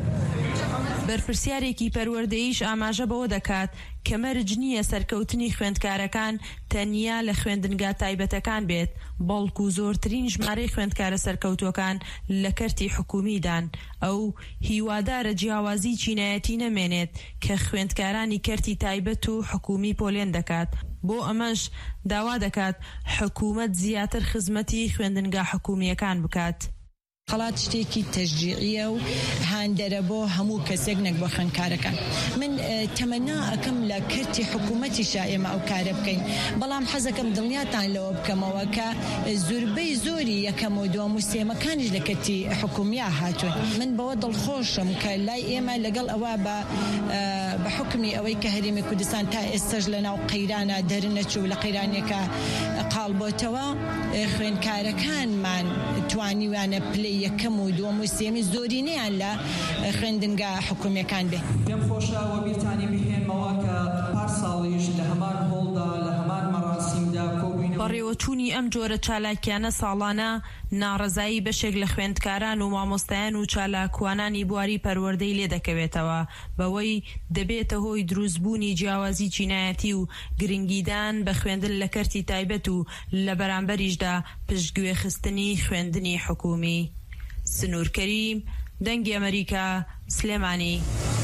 بەرپرسیارێکی پەروەردەییش ئاماژە بەوە دەکات کە مەرج نییە سەرکەوتنی خوێندکارەکان تەنیا لە خوێندنگا تایبەتەکان بێت، بەڵکو زۆرترین ژمارەی خوێندکارە سەرکەوتوەکان لە کەرتی حکومیدان. ئەو هیوادارە جیاوازی چینایەتی نەمێنێت کە خوێندکارانی کەرتی تایبەت و حکومی پۆلێن دەکات. بۆ ئەمەش داوا دەکات حکوومەت زیاتر خزمەتی خوێندنگا حکومیەکان بکات. خەڵات شتێکی تەشجیعیە و هاندەرە بۆ هەموو کەسێک نەک بۆ خوێندکارەکان. من تەمەنا ئەکەم لە کەرتی حکوومەتیشا ئێمە ئەو کارە بکەین، بەڵام حەزەکەم دڵنیاتان لەوە بکەمەوە کە زۆربەی زۆری یەکەم و دووەم و سێمەکانیش لە کەرتی حکوومیە هاتوون. من بەوە دڵخۆشم کە لای ئێمە لەگەڵ ئەوە بە حکمی ئەوەی کە هەرێمی کوردستان تا ئێستاش لە ناو قەیرانە دەرنەچوو لە قەیرانێکە قاڵبۆتەوە خوێندکارەکانمان توانیوانە پلەی یەکەم و دووەم و سێمی زۆرینەیان لە خوێندنگا حکومیەکان بێ. پێم خۆشەوە بیرتانی بهێنمەوە کە پارساڵیش لە هەمان هۆڵدا لە هەمان مەراسیمدا کۆبووین. بەڕێوەچوونی ئەم جۆرە چالاکیانە ساڵانە ناڕەزایی بەشێک لە خوێندکاران و مامۆستایان و چالاکوانانی بواری پەروەردەی لێ دەکەوێتەوە، بەوەی دەبێتە هۆی دروستبوونی جیاوازی چینایەتی و گرنگیدان بە خوێندن لە کەرتی تایبەت و لە بەرامبەریشدا پشتگوێخستنی خوێندنی حکومی. سنوور کەریم، دەنگی ئەمریکا، سلێمانی.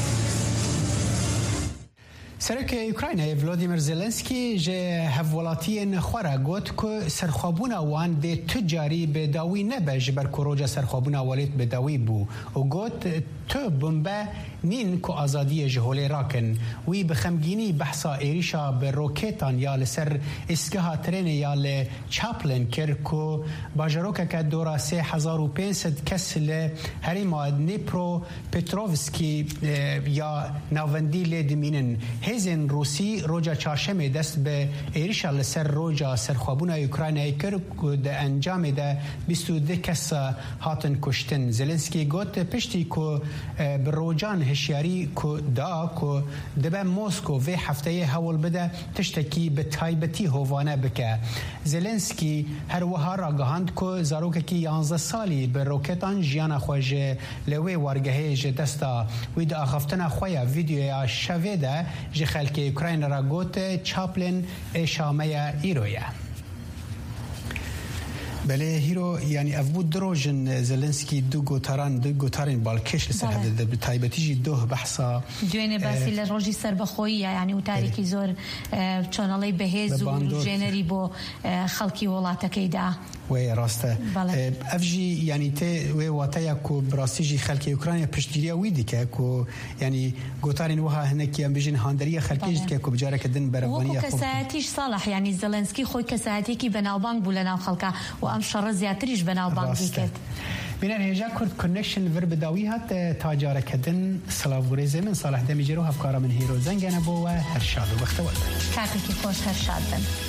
سەرۆکێ ئوکراینای ڤلۆدیمیر زێلێنسکی ژێ هەڤوڵاتیên xwe re got ku serxwebûna wan dê tu carî bêdawî nebe ji ber ku roja serxwebûna welêt bêdawî bû û got tu bûnbe nîn ku azadiyê ji holê rakin. Wî bi xemgînî behsa êrîşa bi rokêtan ya li ser îstgeha trênê ya li Chaplin kir ku bajarokeke dora 3500 kes li herêma Dnipropetrovskî ya navendî lê dimînin. Hêzên Rûsî roja çarşemê dest bi êrişa li ser roja serxwebûna Ukraynayê kir ku di encamê de 22 kes hatin kuştin. Zelenskî got piştî ku bi rojan hişyarî ku da ku dibe Mosko vê hefteyê hewl bide tiştekî bi taybetî hovane bike. Zelenskî her wiha ragihand ku zarokekî 11 salî bi roketan jiyana xwe ji li wê wargehê ji desta wî di axaftina xwe ya vîdeoya şevê de ji xelkê Ukrayna ra got Chaplin ê şameya îroye. Belê hîro yanî ev bû dirojin Zelenskî du gotarên balkêş li ser hevde bi taybetî jî doh behsa دوێنێ باسی لە ڕۆژی سەربەخۆییە یعنی وتارێکی زۆر چۆنەڵەی بەهێز و ژێنەری بۆ خەڵکی وڵاتەکەیدا. وێ ڕاستە ئەف ژی ینی تێ وێ واتەیە ku birastî jî xelkê Ukrayna piştgiriya wî dike ku yanî gotarên wiha hinekî em bijîn handeriya xelkê jî dike ku bicareke din berevaniya کەسایەتیش ساڵح یعنی زەلەنسکی خۆی کەسایەتێکی بەناوبانگ بوو لە ناو خەڵکا و ئەم شەڕە زیاتریش بەناوبانگ کرد. بینر هجا کرد کنکشن ور بداوی هات تاجاره کدن سلاوری من صالح دمی جرو هفکارا من هیرو زنگانه بو و هرشاد و بختوال کاتی که خوش هرشاد بن